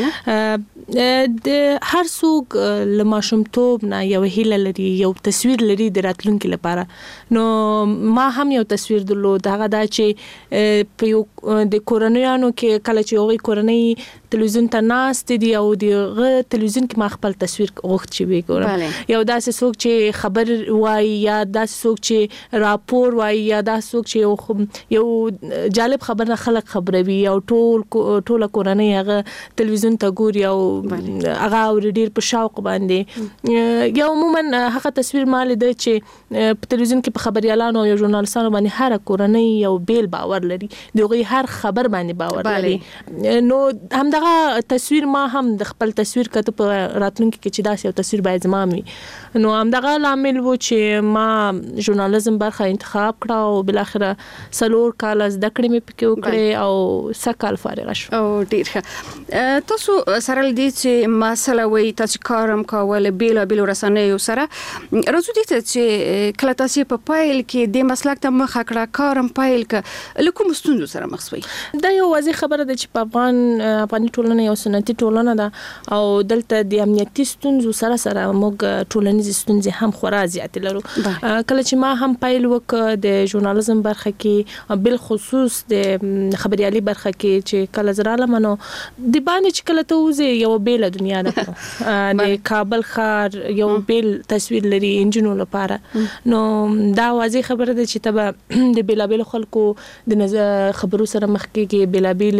کوي. د هر څوک له ماشومتوب نه یو هیله لري، یو تصویر لري د راتلونکي لپاره. نو ما هم یو تصویر درلود، هغه دا چې په یو د کورنیانو کې کله چې یو کورنۍ تلویزیون ته ناست دي او دغه تلویزیون کې ما خپل تصویر غوښت چې وګورم. یو داسې څوک چې خبر وایي یا داسې څوک چې راپور وایي یا داسې څوک چې یو یو جالب خبر نه خلک خبروي او ټول ټول کورنۍ هغه تلویزیون ته ګوري او هغه ډیر په شوق باندې. یو عموما هغه تصویر مال دی چې په تلویزیون کې په خبريالانو او ژورنالستانو باندې هر کورنۍ یو بیل باور لري، دغه هر خبر باندې باور لري. نو هم دغه تصویر ما هم د خپل تصویر کته په راتلونکي کې چې داسې یو تصویر باید زما وي. نو هم دغه عامل و چې ما ژورنالیزم برخه انتخاب کړه او بل اخره سلور کال زده کړې مې پکې وکړې او سکهال فارغ شو. او ډیر ښه. تاسو سره لدی چې مسله وي تاسو کارم کول بیل بیل رسنیو سره راځو دي چې کله تاسو په پایل کې د مسلک ته مخ کړه کارم پایل ک لکه مستوندو سره مخ شوي. دا یو واضح خبره ده چې په افغان افغاني ټولنه یو سنتي ټولنه ده او دلته د امنیتي ستونزو سره سره موږ ټولنیز ستونزې هم خورا زیات لرو. کله چې ما هم پایل وک د ژورنالیزم برخه کې بل خصوص د خبريالي برخه کې چې کله زراله منو د باندې چې کله ته وځي یو یو بیل دنیا ده د کابل ښار یو بیل تصویر لري انجنونو لپاره نو دا واضح خبره ده چې تبه د بیلابل خلکو د خبرو سره مخ کېږي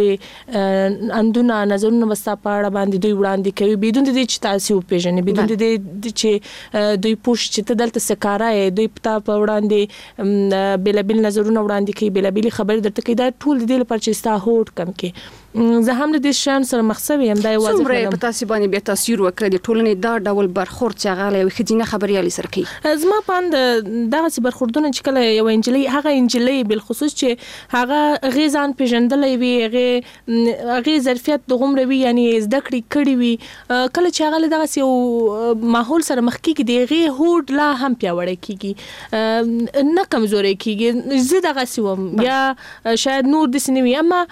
بیلابل اندونه نظرونه وستا پاړه باندې دوی وړاندې کوي بدون د دې چې تاسو پیژنې بدون د دې چې دوی پوښ چې ته دلته سکارای دوی پتا په وړاندې بیلابل نظرونه وړاندې کوي بیلابل خبر درته کوي دا ټول د دې لپاره چې ستا هوټ کم کې زه هم د دې شان سره مخسوي هم دا واضح څومره په تاسو باندې بیا تاثیر وکړ د ټولنې دا ډول برخورد چې هغه له خدینه خبريالي سره کوي زما پاند دغه برخوردونه چې کله یو انجلۍ هغه انجلۍ بل خصوص چې هغه غیزان پیژندلې وي هغه هغه ظرفیت د غمر وی یعنی زده کړې کړې وي کله چې هغه دغه یو ماحول سره مخ کېږي دغه هوډ لا هم پیاوړی کېږي نه کمزوري کېږي زه دغه سوم یا شاید نور د سینوي اما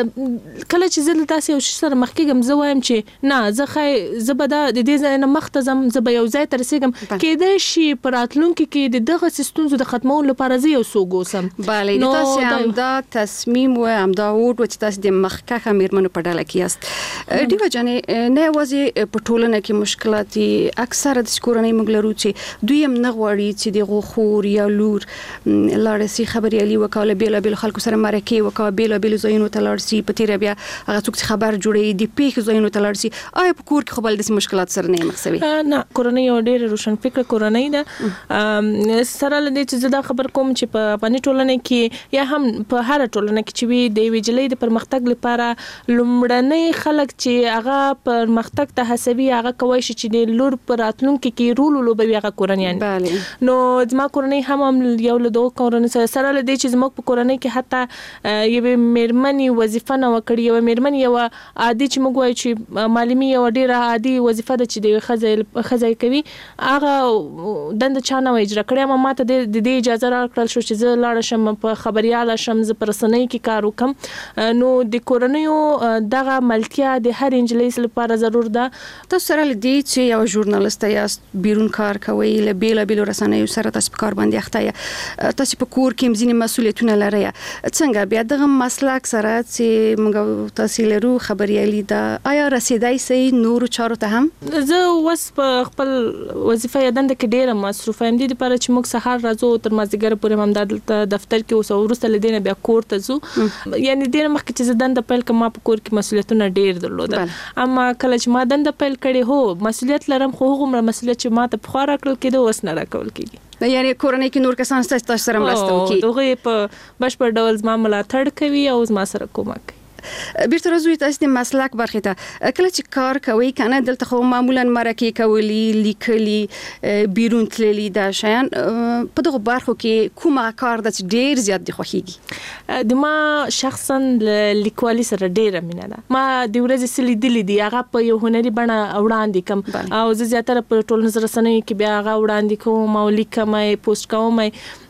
کله چې زه تاسو یو سره مخ کېږم زه وایم چې نه زه خای زه به د دې ځای نه مختزم زه به یو ځای تر رسیدم کېدای شي پراتلونکو کې د دغه سیستمونو د ختمولو لپاره زه یو سوګوسم bale د تاسو هم دا تصمیم و هم دا وډ چې تاسو د مخکخه میرمنو په ډله کې یاست دیو جنې نه وځي په ټولنه کې مشکلات اکثره د کورنۍ مګلرو چې دوی هم نه غواړي چې د غوخور یا لور لارسي خبريالي وکاله بیل بیل خلکو سره مرکه وکاله بیل بیل زینو تلارسي په تیر بیا هغه څوک خبر جوړي د پیښ زینو تلارسي آیا په کور کې خپل د مشکلات سره نه مخسوي نه کورنۍ او ډېر روشن فکر کورنۍ ده سره لدې چې زدا خبر کوم چې په پنځه ټولنې کې یا هم په هر ټولنه کې چې وي د ویجلې د پرمختګ لپاره لومړنۍ خلک چې هغه پرمختګ ته هڅوي هغه کوي چې د لور پر راتلونکو کې رول لوبوي هغه کورنۍ نو زما کورنۍ هم یو له دوه کورنۍ سره لدې چې زما په کورنۍ کې حتی یو میرمنې وظیفه نه وکړي یو میرمن یو عادي چې موږ وایو چې معلمي یو ډیره عادي وظیفه ده چې د خزای خزای کوي هغه دند چانه اجرا کړی ما ماته د دې اجازه راکړل شو چې زه لاړ شم په خبرياله شم ز پرسنۍ کې کار وکم نو د کورنیو دغه ملتیا د هر انجلیس لپاره ضرور ده تاسو سره لدی چې یو ژورنالیست یاست بیرون کار کوي له بیل بیل رسنیو سره تاسو په کار باندې اخته تاسو په کور کې مزینه مسولیتونه لري څنګه بیا دغه مسلک سره چې موږ تاسو لرو خبريالي دا آیا رسیدای سي نور چارو ته هم زه وس په خپل وظیفه یادند کې ډیره مصروف ام دي لپاره چې موږ سهار راځو تر مازیګر پورې هم د دفتر کې اوس ورسته لدینه بیا کور ته ځو یعنی ډیره مخکې چې زدند پیل کما په کور کې مسولیتونه ډیر درلودل اما کله چې ما دند پیل کړي هو مسولیت لرم خو هغه مسولیت چې ما ته په خورا کړل کېده اوس نه راکول کېږي یعنی کورنۍ کې نور کسان ستاسو سره مرسته کوي دغه په بشپړ ډول زما ملاتړ کوي او زما سره کومک کوي بیرته راځو تاسو د مسلک برخه ته کله چې کار کوي کنه دلته خو معمولا مرکه کوي لیکلي بیرون تللی دا شیان په دغه برخو کې کومه کار د ډیر زیات دی خوخیږي د ما شخصا لیکوالي سره ډیره مینه ده ما د ورځې سلی دلی دی هغه په یو هنري بڼه وړاندې کوم او زه زیاتره په ټول نظر رسنۍ کې بیا هغه وړاندې کوم او لیکم پوسټ کوم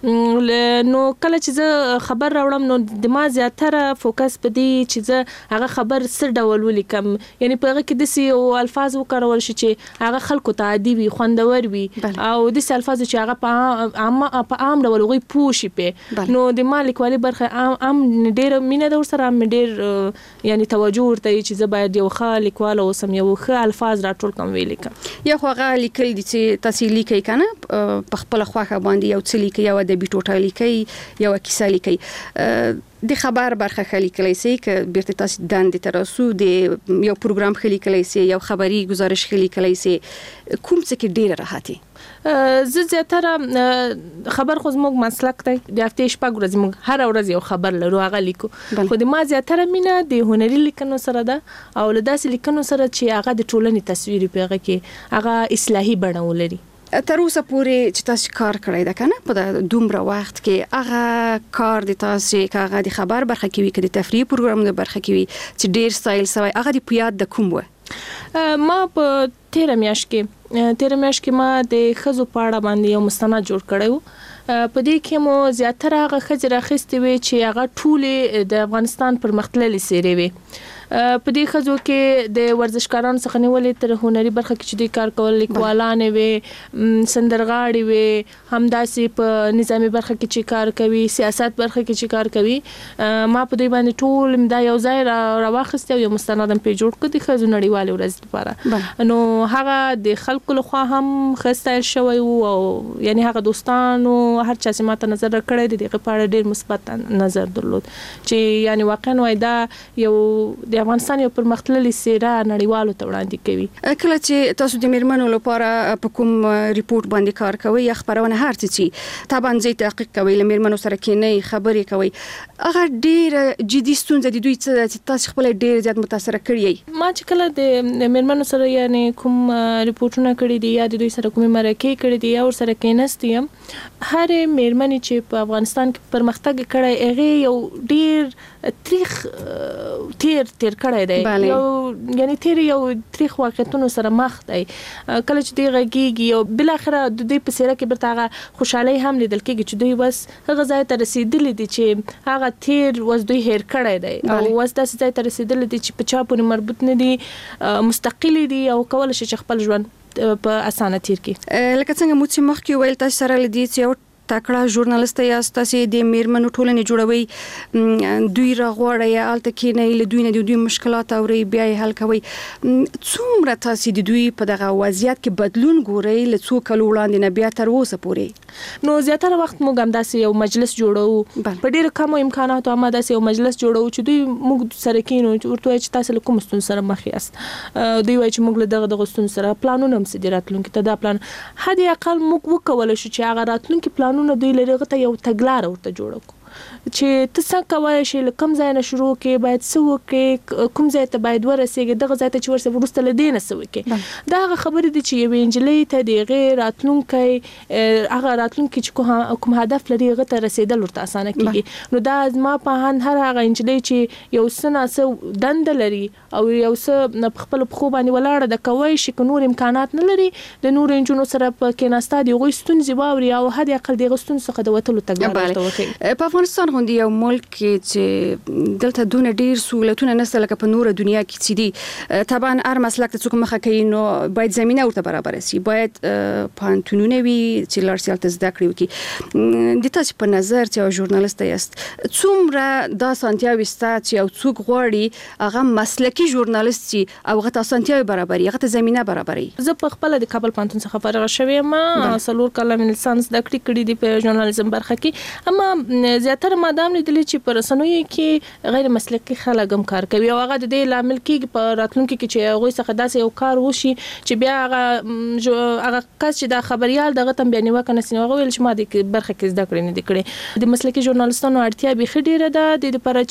نو کله چې زه خبر راوړم نو د ما زیاتره فوکس په دې چې زه هغه خبر سر ډول ولیکم یعنی په هغه کې د سی او الفاظ وکړول شي چې هغه خلکو ته عادي وي خوندور وي او د سی الفاظ چې هغه په عام په عام ډول غوي پوښي په نو د مالک والی برخه عام ډیر مینه د ورسره ام ډیر یعنی توجه ورته چې زه باید یو خالق والا اوسم یو خ الفاظ راټول کوم ولیکم یو هغه لیکل دي چې تاسو لیکي کنه په خپل خواخه باندې یو څه لیکي یو د بیټوټه لیکي یو کیسه لیکي د خبر برخه خلی کلی سي ک بیرته تاسو دند ترسو د یو پروګرام خلی کلی سي یو خبري گزارش خلی کلی سي کوم څه کې ډیر راحتي زه زیاتره خبر خو زموږ مسلک دی د هفته شپږ ورځې موږ هر ورځ یو خبر لرو هغه لیکو خو د ما زیاتره مینه د هنري لیکنو سره ده او له داسې لیکنو سره چې هغه د ټولنې تصویر پیغه کې هغه اصلاحي بڼه ولري تر اوسه پورې چې تاسو کار کړی دا کنه په دومره وخت کې هغه کار د تاسو هغه د خبر برخه کې وي کې د تفریح پروګرام د برخه کې وي چې ډیر سټایل سوی هغه د پیاد د کوم و ما په تیر میاشت کې تیر میاشت کې ما د خزو پاړه باندې یو مستند جوړ کړی په دې کې مو زیاتره هغه خزر اخیستې وي چې هغه ټول د افغانستان پر مختللي سیرې وي په دې خزو کې د ورزشکارانو څخه نیولې تر هنري برخه کې چې د کار کول لیکوالان وي سندرغاړي وي همداسې په نظامی برخه کې چې کار کوي سیاست برخه کې چې کار کوي ما په دې باندې ټول دا یو ځای راواخست یو مستندم په جوړ کړ د خزو نړیوال ورځ لپاره نو هغه د خلکو لخوا هم خستایل شوی او یعنی هغه دوستانو هر چا چې ماته نظر کړی د دغه په اړه ډیر مثبت نظر درلود چې یعنی واقعا وای دا یو د افغانستان یو پرمختللي سیره نړیوالو ته وړاندې کوي کله چې تاسو د میرمنو لپاره په کوم ریپورت باندې کار کوي یا خبرونه هر څه چې طبعا زه تحقیق کوي له میرمنو سره کې نه خبرې کوي هغه ډیر جدي ستونزې د دوی څه تاسو خپل ډیر زیات متاثر کړی ما چې کله د میرمنو سره یعنی کوم ریپورتونه کړی دي یا د دوی سره کومه مرکه کړی دي یا ور سره کې نستیم هر میرمنې چې په افغانستان کې پرمختګ کړی هغه یو ډیر تاریخ تیر تیر کړی دی یو یعنی تیر یو تاریخ واقعیتونو سره مخ دی کله چې دی غږیږي او بل اخر د دې په سیره کې برتاغه خوشحالي هم لیدل کېږي چې دوی بس هغه ځای ته رسیدلې دي چې هغه تیر وز دوی هیر کړی دی او وز داسې ځای ته رسیدلې دي چې په چا پورې مربوط نه دي مستقلی دي او کول شي چې خپل ژوند په اسانه تیر کړي لکه څنګه مو چې مخکې ویل تاسو سره لدی چې تکړه ژورنالیست یاست تاسو د میرمنو ټولنې جوړوي دوی راغوړی یا الته کې نه له دوی نه د دوی مشکلات او بیا یې حل کوي څومره تاسو د دوی په دغه وضعیت کې بدلون ګورئ له څو کلو وړاندې نه بیا تر اوسه پورې نو زیاتره وخت موږ هم داسې یو مجلس جوړو په ډېر کم امکاناتو هم داسې یو مجلس جوړو چې دوی موږ سره کینو ورته چې تاسو له کوم ستون سره مخ یاست دوی وایي چې موږ له دغه دغه ستون سره پلانونه هم سدي راتلونکي ته دا پلان هدي اقل موږ وکول شو چې هغه راتلونکي پلان نو دوی لري غته یو تګلار ورته جوړ کو چې تاسو کوی شي کوم ځای نه شروع کې باید سو کې کوم ځای ته باید ورسېږي دغه ځای ته چې ورسې ورسته لدینه سو کې دا خبرې دي چې یو انجلۍ ته د غیر راتلونکي هغه راتلونکي چې کوم هدف لري غته رسیدل ورته اسانه کیږي نو دا ما په هن هر هغه انجلۍ چې یو سنه سو دند لري او یو څه خپل خو باندې ولاړه د کوی شي ک نور امکانات نه لري د نور انجونو سره په کې ناستا دی غوښتون ستونزې واوري او هدي اقل د غوښتون څخه د وټلو تګلار ورته په افغانستان غوندي یو ملک چې دلته دونه ډیر سہولتونه نشته لکه په نور دنیا کې چې دي طبعا هر مسلک ته څوک مخه کوي نو باید زمينه ورته برابر شي باید پانتونونه وي چې لارسیال ته زده کړی وکي د تاسو په نظر چې ژورنالیست یاست څومره دا سانتیاوي ستا چې یو څوک غواړي هغه مسلکی ژورنالیست چې او غته سانتیاوي برابري غته زمينه برابري زه په خپل د کابل پانتون څخه فارغ شوم ما سلور کلام لیسانس د کړی کړی دی په ژورنالیزم برخه کې اما زیاتره مادام لیدل چې پر رسنوي کې غیر مسلکی خلک هم کار کوي او هغه د دې لامل کې په راتلونکو کې چې هغه څخه داسې یو کار وشي چې بیا هغه هغه کس چې د خبريال دغه تم بیان وکنه سینه هغه ویل چې ما د برخه کې زده کړې نه دي کړې د مسلکی ژورنالیستانو اړتیا به خډيره ده د لپاره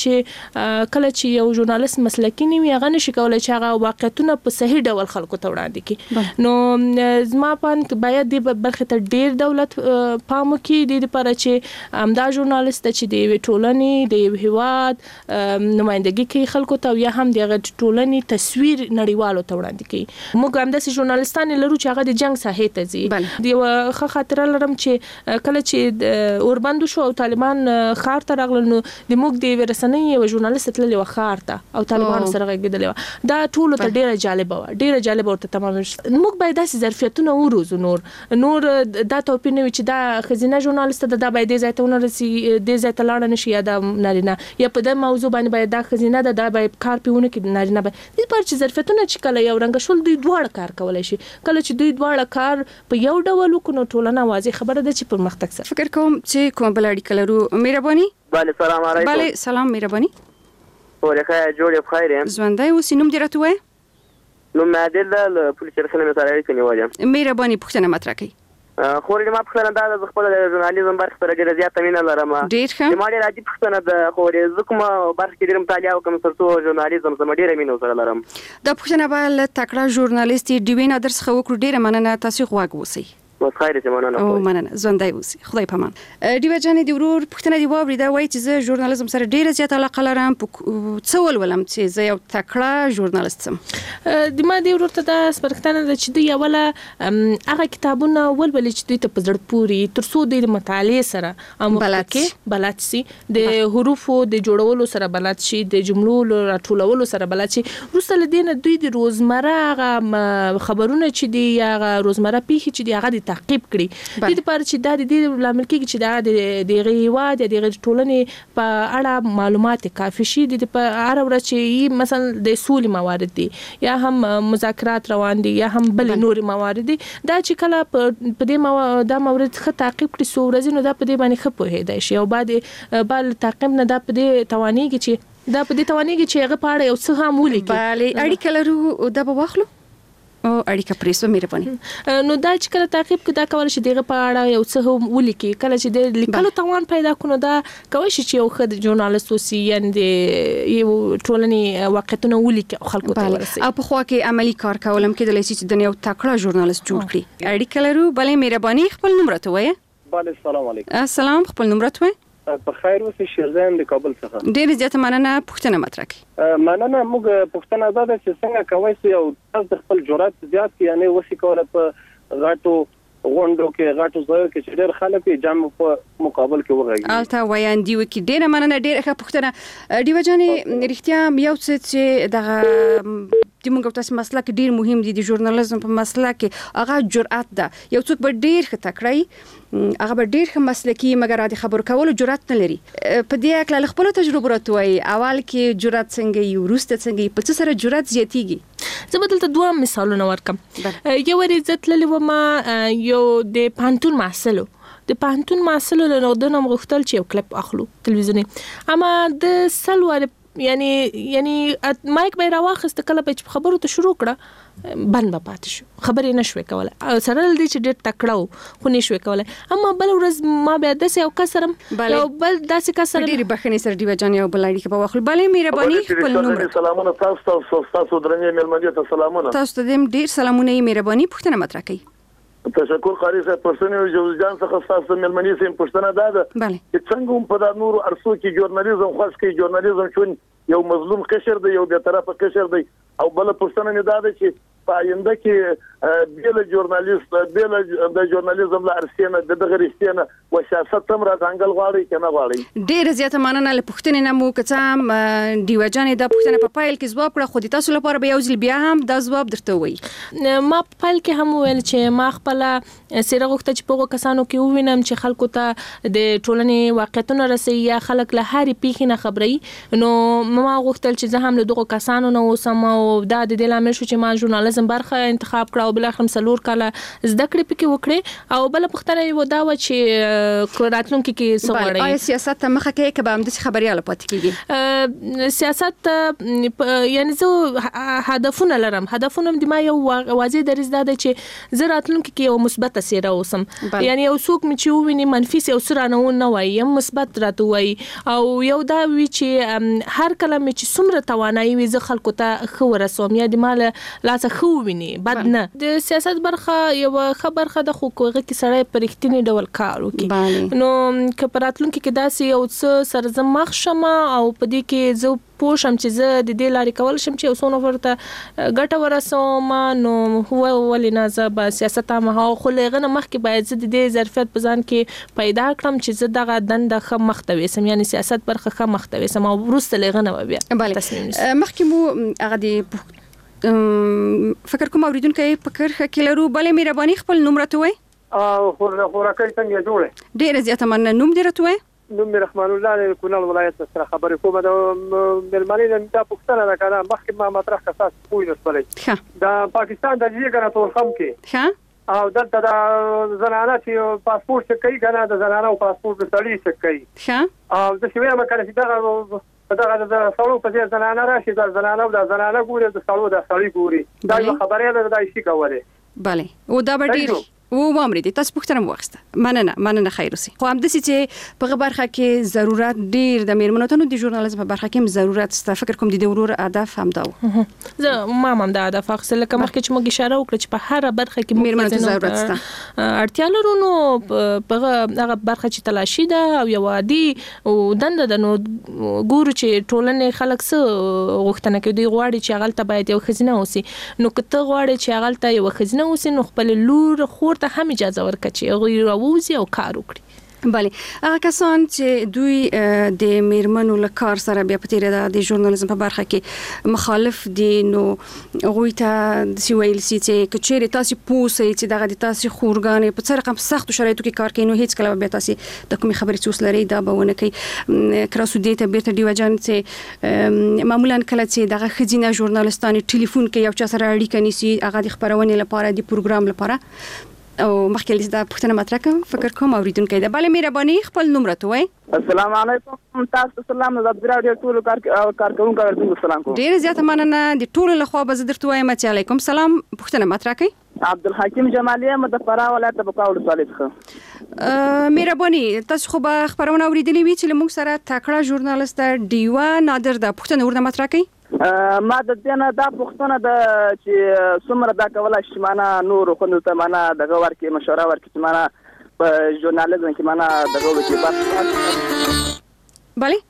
چې کله چې یو ژورنالیست مسلکی نه وي هغه نشي کولای چې هغه واقعیتونه په صحیح ډول خلکو ته وړاندې کړي نو زما په باید د برخه ته ډیر دولت پام وکړي د لپاره چې امدا ژورنالیست چې د ټولنې د هیواد نمائندګي کوي خلکو ته یا هم د ټولنې تصویر نړیوالو ته وړاندې کوي موږ هم د ژورنالیستانو لرو چې هغه د جنگ ساحې ته ځي د یو خاطر لرم چې کله چې اوربند شو او طالبان خار ته راغلل نو د موږ د ورسنۍ یو ژورنالیست تللی و خار ته او طالبان سره غږیدل دا ټول ته ډیره جالبه و ډیره جالبه ورته تمام موږ باید داسې ظرفیتونه وروزو نور نور دا توپیر نه چې دا خزینه ژورنالیست د باید د ځایتونه رسي د ځایته لاړ نشي یا د نارینه یا په د موضوع باندې باید دا خزینه ده دا باید کار پیونه کې نارینه به د پر چې ظرفیتونه چې کله یو رنګ شول دوی دواړه کار کولای شي کله چې دوی دواړه کار په یو ډول وکړو ټولنه واضح خبره ده چې پرمختګ سره فکر کوم چې کوم بل اړیکه لرو مهرباني بله سلام علیکم بله سلام مهرباني ورکه جوړ بخیر یم ژوندۍ اوسې نوم دې راته وایه نو مادل د پولیس سره مې سره اړیکه نیولې مهرباني پوښتنه مطرح کړئ خوري ما په خلنده د خپل ژورنالیزم برخه سره ډیره زیاته مینه لرم ډیر ښه ما ډیره راځي پښتنه د خوري زکه ما برخه ډیره مطالعه وکم ترڅو ژورنالیزم زما ډیره مینه سره لرم د پښتنه بل تکړه ژورنالیست ډیوین ادرس خو وکړو ډیره مننه تاسو غواګ وسی بس خیر چې مننه او مننه ژوندۍ اوسې خدای پامان. ډیوه جانې د ورور پوښتنه دی واورېده وایي چې زه ژورنالیزم سره ډیره زیاته علاقه لرم څه ولولم چې زه یو تکړه ژورنالیست شم. د ما دی ورور ته دا سپارښتنه ده چې دوی اوله هغه کتابونه ولولي چې دوی ته په زړه پورې تر څو د مطالعې سره امکه بلد شي د حروفو د جوړولو سره بلد شي د جملو راټولولو سره بلد شي. وروسته له دې نه دوی د روزمره هغه خبرونه چې دی هغه روزمره پیښې چې دی هغه تعقیب کړي د دې لپاره چې دا د دې لامل کېږي چې دا د غیواد د غیر ټولنې په اړه معلومات کافي شي. د په اړه ورته چې مثلا د سولې موارد دي یا هم مذاکرات روان دي یا هم بل نور موارد دي دا چې کله په دې دا مورد ښه تعقیب کړي سو ورځې نو دا په دې باندې ښه پوهېدای شي او بعد بل تعقیب نه دا په دې توانېږي چې دا په دې توانېږي چې هغه په اړه یو څه هم ولیکي. بله اړیکه لرو دا به واخلو او اړیکه پرېسو مهرباني. نو دا چې کله تعقیب کې دا کول شي دغه په اړه یو څه هم ولیکي کله چې د لیکلو توان پیدا کړو دا کوي چې یو ښه ژورنالیست اوسي یعنی د یو ټولنې واقعیتونه ولیکي او خلکو ته ورسي او په خوا کې عملی کار کولم کېدلی شي چې د یو تکړه ژورنالیست جوړ کړي. اړیکه لرو بلې مهرباني خپل نمبر ته وایي. بله السلام علیکم. السلام خپل نمبر ته وایي. په خیر اوسې شیرزان د کابل څخه. ډېر زیاته مننه پوښتنه مطرح کړئ. مننه موږ پوښتنه ده چې څنګه کوي چې یو تاسو د خپل جرأت زیات کی یعنی وسی کوله په غاټو غونډو کې غاټو ځایو کې چې ډېر خلک یې جام په مقابل کې ورغږي. البته وایاندي وکي ډېر مننه ډېر ښه پوښتنه. ډیوه جانې رښتیا یو څه چې دغه د موږ تاسو مسلک ډیر مهم دي د ژورنالیزم په مسلک کې هغه جرأت ده. یو څوک به ډیر ښه تکړه هغه به ډیر ښه مسلکي مګر د خبرو کولو جرأت نه لري. په دې اړه خپل تجربه راټوي اول کې جرأت څنګه یو روسته څنګه په څه سره جرأت زیاتیږي. زه بدلته دوه مثالونه ورکم. یو ور عزت للی و ما یو د پانتون محصلو د پانتون محصلو له نودنه مغختل چې یو کلیپ اخلو تلویزیونی اما د سلوار یعنی یعنی مایک به راوخست کله په خبرو ته شروع کړه بند به پاتې شو خبرې نشوي کوله سره دې چې ډېر تکړه خو نشوي کوله. اما بل ورځ ما بیا داسې یو کسرم یو بل داسې کسرم ډېر بخښنې سره ډیوه جان یو بل اړیکه په واخل بلې مهرباني خپل نوم. سلامونه تاسو تاسو تاسو درنې ملمنې ته سلامونه. تاسو ته ډېر سلامونه یې مهرباني پوښتنه مطرح کړئ. تشکر قاری صاحب پرسنه جوزجان څخه تاسو ملمنې سیم پوښتنه ده چې څنګه په دا نور ارسو کې ژورنالیزم خاص کې ژورنالیزم چون یو مظلوم قشر دی یو به طرفه قشر دی او بل پوښتنه نه ده چې په آینده کې بیل ژورنالیست بیل د ژورنالیزم لا ارسینه د دغه رښتینه او سیاست هم را ځنګل غواړي کنه غواړي. ډیر زیاته مننه له پوښتنې نه مو کڅام دیو جانې د پوښتنه په پایل کې ځواب کړ خو د تاسو لپاره به یو ځل بیا هم دا ځواب درته وایي. ما په پایل کې هم ویل چې ما خپل سره غوښته چې په کسانو کې ووینم چې خلکو ته د ټولنې واقعیتونه رسي یا خلک له هرې پیښې نه خبري نو ما غوښتل چې زه هم له دغه کسانو نه اوسم او دا د دې لامل شو چې ما ژورنالیزم برخه انتخاب کړه او بل اخر سلور کاله زده کړې پکې وکړې او بل پختنه یو دا و چې راتلونکي کې څه غواړي. آیا سیاست ته مخه کې کبه هم د خبرياله پاتې کیږي؟ سیاست یعنی زه هدفونه لرم هدفونه د ما یو واضح درز ده چې زه راتلونکي کې یو مثبت سیره اوسم یعنی یو څوک می چې ویني منفي او سره نه نه وایي مثبت راته وایي او یو دا وی چې هر کلمه چې څومره توانایي وي زه خلکو ته خو ورسوم یا د مال لاسه خو ویني بد نه. د سیاست برخه یو خبره د حقوقو کې سړی پرختینی ډول کار وکړي نو کپراتلونکو کې داسې یو څه سرزم مخ شمه او په دې کې زه پوښم چې زه د دې لارې کول شم چې اوسونه ورته ګټه ورسوم نو هو ولې نه زه به سیاست هم هغه خو لغنه مخکې باید زه د دې ظرفیت په ځان کې پیدا کړم چې زه دغه دنده ښه مخته وسم یعنی سیاست برخه ښه مخته وسم او وروسته لغنه بیا تصمیم مخکې مو هغه د فکر کوم اوریدونکو فکر خکلرو بلې مهرباني خپل نوم راته وای. او خو راکې څنګه جوړه ډیر زیاته من نوم دی راته وای. نوم رحمان الله د کونړ ولایت سره خبرې کوم د ملمنې د دا پښتنه را کړه مخکې ما مطرح کساس کوی نه سپلې دا پاکستان د دې کنه تور خم کې ها او دلته د زنانه چې پاسپورت څخه کوي کنه د زنانه او پاسپورت سړی څخه کوي ها او د شوی ما کنه چې دا دا د سړو په ځای زنانه راشي د زنانه او د زنانه ګوري د سړو د سړی ګوري دا خبره ده دا شي کوله. bale او دا ډیر و وامر دي تاسو پوښتنه وغوښته مننه مننه خیر اوسئ خو هم د سې په برخه کې ضرورت ډیر د میرمنو ته نو د ژورنالیزم په برخه کې ضرورت ست فکر کوم د ورور هدف هم دا و زه ما هم دا هدف اخیستل لکه مخکې چې موږ اشاره وکړه چې په هر برخه کې میرمنو ته ضرورت ست اړتیا لرو نو په هغه برخه چې تلاشي ده او یو عادي او دند د نو ګورو چې ټولنې خلک څه غوښتنه کوي دوی غواړي چې هغه باید یو خزینه اوسي نو کته غواړي چې هغه یو خزینه اوسي نو خپل لور خور ته هم اجازه ورکړي چې هغه راوځي او کار وکړي بله هغه کسان چې دوی د میرمنو له کار سره بیا په تیره د ژورنالیزم په برخه کې مخالف دي نو غوي ته د سی ویل سی چې کچېره تاسو پوسې چې دغه د تاسو خورګانې په څه رقم سخت شرایطو کې کار کوي نو هیڅ کله به تاسو د کومې خبرې څوس لري دا به ونه کوي کراسو دې ته بیرته دی وجان چې معمولا کله چې دغه خزینه ژورنالستاني ټلیفون کې یو چا سره اړیکه نیسي هغه د خبرونې لپاره د پروګرام لپاره او مخکې دا پوښتنه مطرح کوم فکر کوم اوریدونکو دا بل مهرباني خپل نوم راته وای السلام علیکم تاسو سلام د رادیو ټول کار کارکونکو ورته سلام کوم ډیر زیاته مننه د ټول له خوا به درته وایم چې علیکم سلام پوښتنه مطرح کړئ عبدالحکیم جمالی ام د فراه ولایت په کاوړ ولایت څخه مهرباني تاسو خو به خبرونه اوریدلې وی چې موږ سره تکړه ژورنالیست ډیوا نادر د پوښتنه ورته مطرح کړئ ما د دې نه دا پوښتنه د چې څومره دا کولای شي معنا نور خو نو ته معنا دغه ورکې مشوره ورکې چې معنا په ژورنالیزم کې معنا دغه ورکې بس بله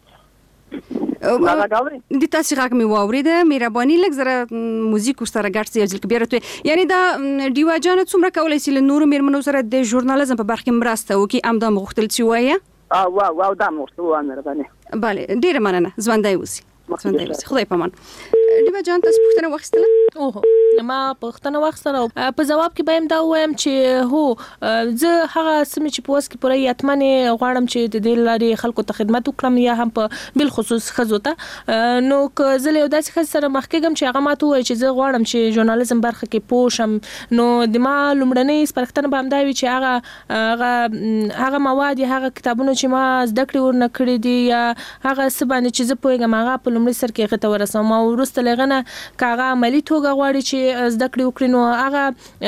د تاسو راک می واوریده مهرباني لږ زره موزیک سره ګډ سي ځل کبیره ته یعنی دا دیوا جان څومره کولای شي له نور میرمنو سره د ژورنالیزم په برخه کې مرسته وکي ام دا مغختل سی وایه اه واو واو دا مرسته و مهرباني بله ډیره مننه ژوندۍ اوسئ خدای پامان دیوا جان تاسو پوښتنه واخیستله اوه ما پوښتنه واخیستله په جواب کې به هم دا وایم چې هو زه هغه سم چې په وس کې پوره یتمنه غواړم چې د دې لارې خلکو ته خدمت وکړم یا هم په بل خصوص خزو ته نو که زه له داسې خز سره مخ کېږم چې هغه ماته وایي چې زه غواړم چې ژورنالیزم برخه کې پوښم نو د ما لومړنۍ سپارښتنه به هم دا وي چې هغه هغه هغه مواد هغه کتابونه چې ما زده کړې ورنه کړې دي یا هغه څه باندې چې زه پوهیږم هغه په لومړي سر کې غته ورسوم او وروسته لغنه کاغه عملی توګه غواړي چې زده کړې وکړي نو هغه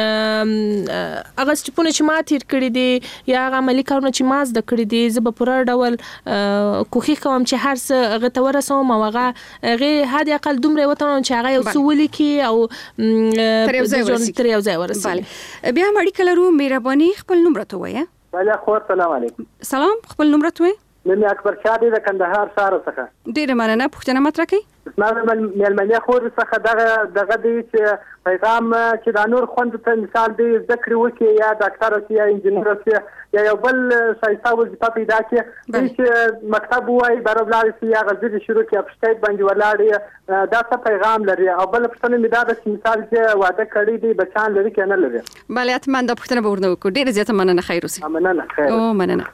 هغه سټپونه چې ما تیر کړی دي یا هغه عملی کارونه چې ما زده کړی دي زه به پوره ډول کوښښ کوم چې هر څه غته ورسوم او هغه هغه هدي اقل دومره وته چې هغه یو سولې کې او تر یو ځای تر یو ځای ورسي بیا مړی کلرو مهرباني خپل نوم راته وایه بله خو السلام علیکم سلام خپل نوم راته وایه مې اکبر شاه دی د کندهار ښار څخه ډیره مننه پوښتنه مطرح کړئ ما مېلمنې خور څخه دغه دغه دی چې پیغام چې د نور خوند ته مثال دی ذکر وکي یا ډاکټر او یا انجنیر او یا یو بل شایسته وظیفه پیدا کړي چې مکتب وای برابر شي یا غزي شروع کې اپشټیټ باندې ولاړ دا څه پیغام لري او بل پښتنه می دا د مثال چې واده کړی دی بچان لري کنه لري بله اتمن دا پښتنه به ورنه وکړو ډیره زیاته مننه خیر اوسئ مننه خیر او مننه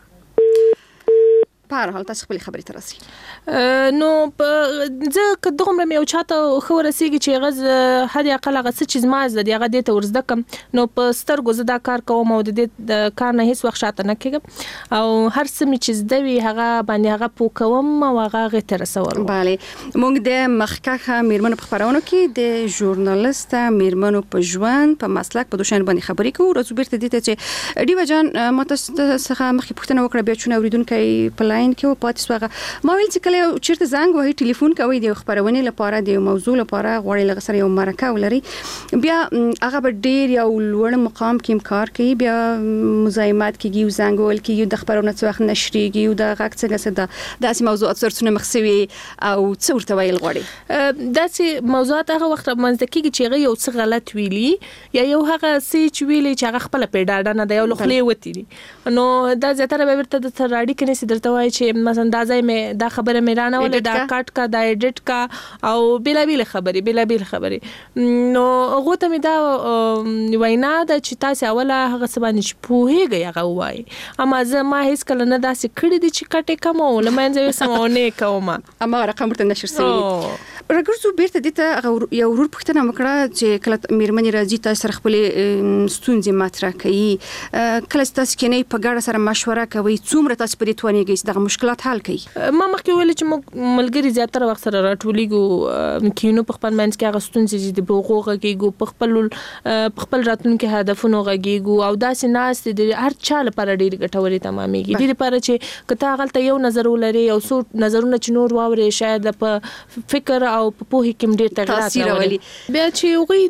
په هر حال تاسو خپل خبرې ترسي نو زه که دغه مې او چاته خو رسیږي چې غز هدي اقل غس چې ما زده دی هغه د ته ورزده کم نو په سترګو زه دا کار کوم او د دې کار نه هیڅ وخت شاته نه کېږم او هر څه می چې زده وي هغه باندې هغه پوکوم او هغه غي تر رسول bale موږ د مخکخه میرمنو په خبرونو کې د ژورنالیست میرمنو په ژوند په مسلک په دوشن باندې خبرې کوو راځو بیرته دي ته چې دیوا جان ماته څخه مخکې پوښتنه وکړه بیا چې اوریدونکو په لاین کې پاتې سوغه ما ویل چې کله چیرته زنګ وهي ټلیفون کوي د خبرونه لپاره د موضوع لپاره غوړي لغسر یو مرکه ولري بیا هغه به ډیر یو لوړ مقام کې کار کوي بیا مزاحمت کوي زنګ ول کوي د خبرونه څو وخت نشريږي او د غږ څنګه څه د داسې موضوعات سرچینه مخسوي او څو ورته ویل غوړي داسې موضوعات هغه وخت منځ کېږي چې یو څه غلط ویلي یا یو هغه څه چې ویلي چې هغه خپل پیډاډه نه دی یو لخلې وتی دي نو دا زیاتره به ورته د تراړي کې نسی درته وای چې مثلا دا ځای مې دا خبره مې رانه ول دا کټ کا دا ایډیټ کا او بلا بیل خبري بلا بیل خبري نو هغه ته مې دا وینا د چې تاسو اوله هغه سبانه چې پوهیږي هغه وای اما زه ما هیڅ کله نه داسې کړی دي چې کټه کوم لمنځه یې سمونه کوم اما رقم ورته نشر سوي راګرځو بیرته دته یو ورور پښتنه وکړه چې کله میرمنې راځي تاسو سره خپل ستونزې مطرح کوي کله تاسو کې نه په ګډه سره مشوره کوي څومره تاسو په دې توانیږئ چې دغه مشکلات حل کړي. ما مخکې ویل چې موږ ملګری زیاتره وخت سره راټولېږو کینو په خپل منځ کې هغه ستونزې چې د بوغو غږیږو په خپل په خپل راتلونکي هدفونو غږیږو او داسې ناست د هر چا لپاره ډېر ګټورې تمامېږي. دې لپاره چې کته غلطه یو نظر ولري او څو نظرونه چې نور واوري شاید په فکر او په پوهه کې ډېر تغیرات راولي. بیا چې وګړي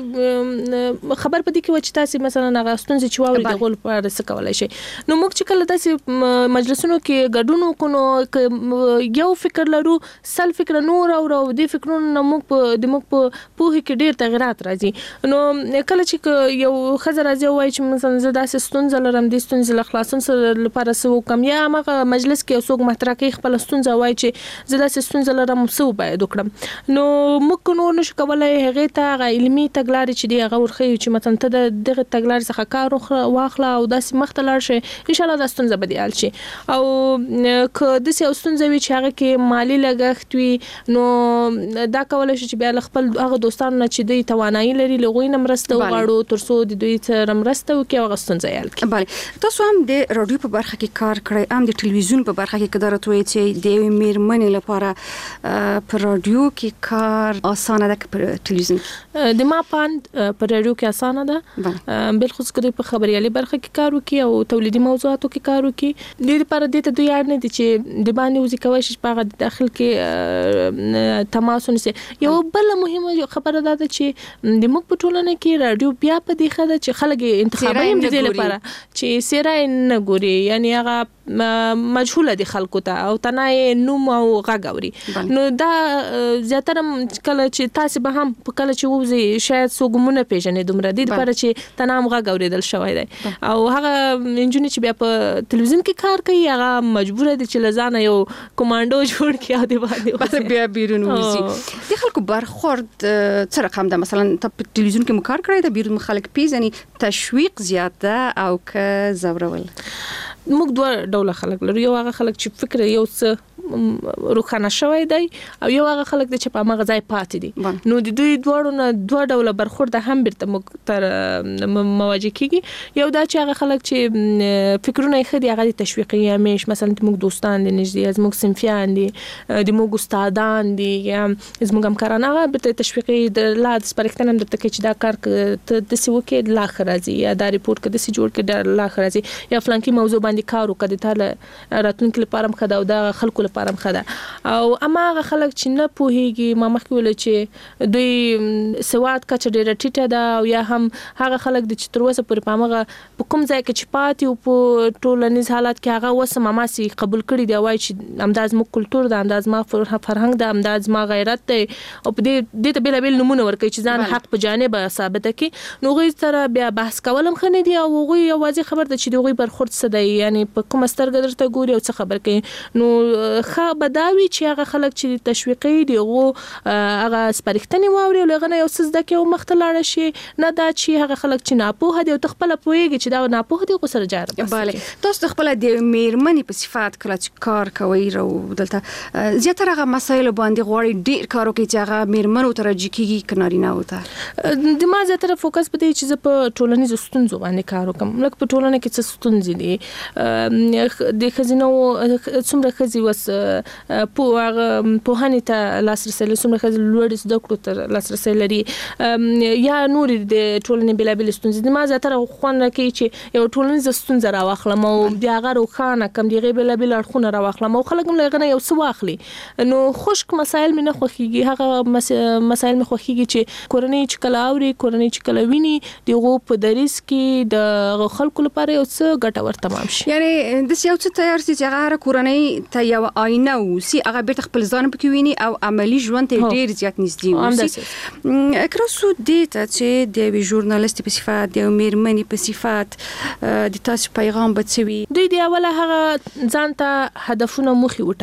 د خبر پدې کې و چې تاسو مثلا هغه ستونزې چې واوري د غول په څه کولای شي. نو موږ چې کله تاسو مجلسونو کې ګډون وکړو یو فکر لرو سل فکر نور او د فکرونو موږ په د موږ په پوهه کې ډېر تغیرات راځي. نو کله چې یو خزر راځي وای چې مثلا زه داسې ستونزه لرم د ستونزې له خلاصون سره لپاره سو کم یا هغه مجلس کې څوک مطرح کوي خپل ستونزه وای چې زه داسې ستونزه لرم سو باید وکړم. نو موږ نو نشو کولای هغه ته علمي تګلارې چې دی هغه ورخي چې مثلا ته دغه تګلارې څخه کار واخله او داسې مخته لاړ شي ان شاء الله دا ستونزه به دی حل شي. او که د سې ستونزه وي چې هغه کې مالی لګښت وي نو دا کولای شي چې بیا خپل هغه دوستانو چې دوی توانایي لري لغوي نمرسته وغواړو ترڅو د دوی سره مرسته وکړي او ستونزه حل کړي. بله تاسو هم د رادیو په برخه کې کار کړی هم د ټلویزیون په برخه کې قدرت وایي چې د میرمنې لپاره په رادیو کې کار اسانه ده که په ټلویزیون کې؟ د ما پاند په رادیو کې اسانه ده بالخصوص کله په خبريالي برخه کې کار وکړي او تولیدي موضوعاتو کې کار وکړي. د لپاره د ته دوی یاد نه دي چې د باندې وځي کوي چې په هغه داخل کې تماس ونسي. یو بل مهمه خبره ده چې د موږ په ټولنه کې رادیو بیا په دې خده چې خلک انتخابي هم د لپاره چې سیره نه ګوري یعنی هغه مجهوله دي خلکو ته او تنای نوم او غاګوري. نو دا زیاتره کله چې تاسو به هم کله چې وځي شاید سوګمونه پیژنې دومره دي لپاره چې تنام غاګوري دل شوی دی او هغه انجونی چې بیا په ټلویزیون کې کار کوي هغه مجبور دي چې لزانه یو کمانډو جوړ کړي او دی باندې بیا بیرون وځي. د خلکو برخورد څه رقم ده مثلا ته په ټلویزیون کې مکار کړی د بیرون خلک پیژني تشویق زیاته او که زورول؟ موږ دوه ډول خلک لرو. یو هغه خلک چې فکر یو څه روخانه شوی دی او یو هغه خلک چې په هغه ځای پاتې دي. نو د دوی دوړو نه دوه ډول برخورد هم بیرته موږ تر مواجه کیږي. یو دا چې هغه خلک چې فکرونه یې خدي هغه تشویقي همیش مثلا موږ دوستان دي نږدې از موږ سنفیان دي د موږ استادان دي یا از موږ همکاران هغه بیرته تشویقي د لاد سپارښتنه درته کوي چې دا کار ته د سی وکي د لاخر راځي یا دا ریپورت کده سي جوړ کړي د لاخر راځي یا فلانکی موضوع باندې کار وکړي ته راتلونکي لپاره هم خدا او دا خلکو لپاره هم خدا. او اما هغه خلک چې نه پوهیږي ما مخکې ویل چې دوی سواد کچ ډیره ټیټه ده او یا هم هغه خلک د چې تر اوسه پورې په هغه په کوم ځای کې چې پاتې او په ټولنیز حالات کې هغه وسه ماماسي قبول کړي دی وای چې انداز مو کلچر ده انداز ما فرهنګ ده انداز ما غیرت ده او په دې د ته بل بل نمونه ورکړي چې ځان حق په جانب ثابت کړي. نو غي سره بیا بحث کولم خنه دی او غوي یوازې خبر ده چې دوی برخورد څه دی یعنی په کوم سترګ درته ګوري او څه خبر کوي. نو خا بداوي چې هغه خلک چې تشویقي دی غو هغه سپارښتنه واوري لغنه یو څه د کې مختلاړه شي نه دا چې هغه خلک چې ناپوه دي او تخپل پوهیږي چې دا ناپوه دي خو سره جار بس. bale تاسو خپل د میرمنې په صفات کله چې کار کوي رو دلته زیاتره هغه مسایل باندې غوړي ډیر کارو کوي چې هغه میرمنو ترجی کیږي کنارینه وته. د ما زیاتره فوکس په دې چې په ټولنیز ستونزو باندې کار وکم لکه په ټولنه کې څه ستونزې دي د خزینو څومره خزي وس په په هني ته لاسرسي څومره خزي لوړ زده کړو ته لاسرسي لري یا نور د ټولنې بلابل ستونزې د ما زیاتره خوانه کې چې یو ټولنیز ستونزه راوخلم او بیا هغه روخانه کم دی بلابل اړخونه راوخلم او خلک هم لغنه یو څه واخلي. نو خشک مسایل مې نه خوخيږي هغه مسایل مې خوخيږي چې کورنۍ چې کله اوري کورنۍ چې کله ویني دغه په دریس کې د خلکو لپاره یو څه ګټور تمام شي. یعنی د یو څه تیار سي چې هغه کورنۍ ته یو آینه او سي هغه بیرته خپل ځان پکې ویني او عملی ژوند ته ډیر زیات نږدې وي. اکراسو دې ته چې د وی ژورنالیست په صفات د میرمنې په صفات د تاسو پیغام بچوي دوی دی اوله هغه ځان ته هدفونه مخې وټاکي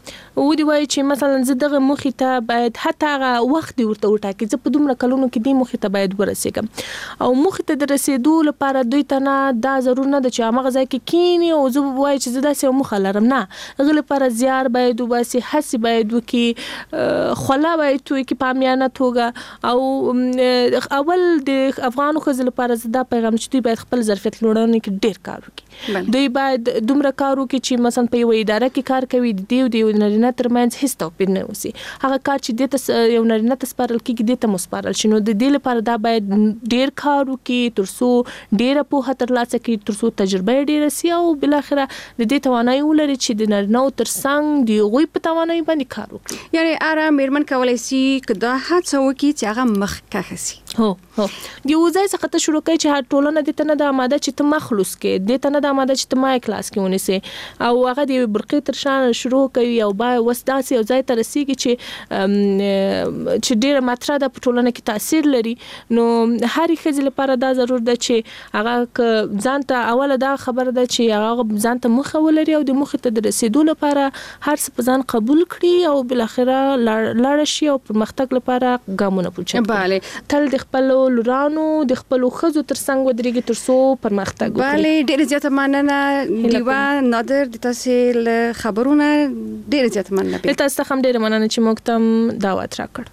و دی وای چې مثلا زه دغه مخې ته باید حتی هغه وخت ورته وټاکي چې په دومره کلونو کې د مخې ته باید ورسېږم او مخې ته د رسیدو لپاره دوی ته نه دا ضرور نه ده چې هغه ځای کې کینی او زه وای چې زه داسې مخه لرم نه هغه لپاره زیار باید وباسي هڅې باید وکړي خلا باید توی کې پامیانه توګه او اول د افغان ښځو لپاره زه دا پیغام چې دوی باید خپل ظرفیت لوړونه کې ډیر کار وکړي دوی باید دومره کار وکړي چې مثلا په یو اداره کې کار کوي د دیو دیو نارینه ترمنځ هیڅ توپیر نه وسی هغه کار چې د ته یو نارینه ته سپارل کېږي د ته مسپارل شنو د دې لپاره دا باید ډیر کار وکړي ترڅو ډیره په ترلاسه کړي ترڅو تجربه ډیره سي او بل اخره د دې توانایي ولري چې د نارینه ترڅنګ دی غوي په توانایي باندې کار وکړي یعنی اره میرمن کولای شي کدا هڅه وکړي چې هغه مخکښ شي هو هو دی وځي څخه ته شروع کوي چې هر ټولنه د تنه د آماده چې ته مخلص کې د تنه د آماده چې ته ما کلاس کې ونیسي او هغه د برقي تر شان شروع کوي او با وسداسي او ځای ته رسیږي چې چې ډیره ماتره د ټولنه کې تاثیر لري نو هر ښځې لپاره دا ضرور ده چې هغه ځان ته اوله دا خبره ده چې هغه ځان ته مخه ولري او د مخ ته د رسیدو لپاره هر څه په ځان قبول کړي او بل اخره لاړ شي او پرمختګ لپاره ګامونه پوښتنه bale تل د خپل لورانو د خپل ښځو ترڅنګ ودرېږي ترڅو پرمختګ وکړي bale ډېر زیاته مننه دیوا نادر د تاسو خبرونه ډېر زیاته مننه به تاسو هم ډېر مننه چې موږ ته دعوت راکړ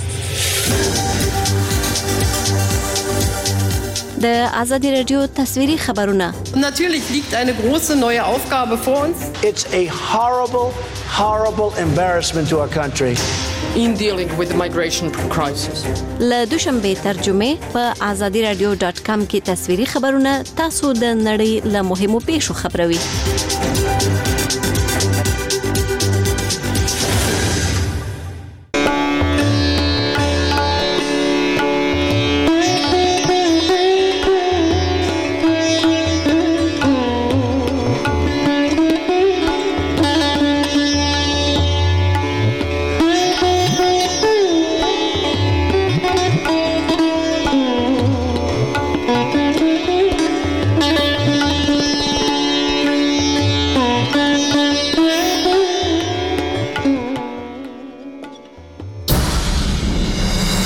د ازادي رادیو تصویري خبرونه Natürlich liegt eine große neue Aufgabe vor uns. It's a horrible, horrible embarrassment to our country. In dealing with the migration crisis. له دوشنبه ترجمه په ازادي رادیو ډاټ کام کې تصویري خبرونه تاسو د نړۍ له مهمو پیښو خبروي.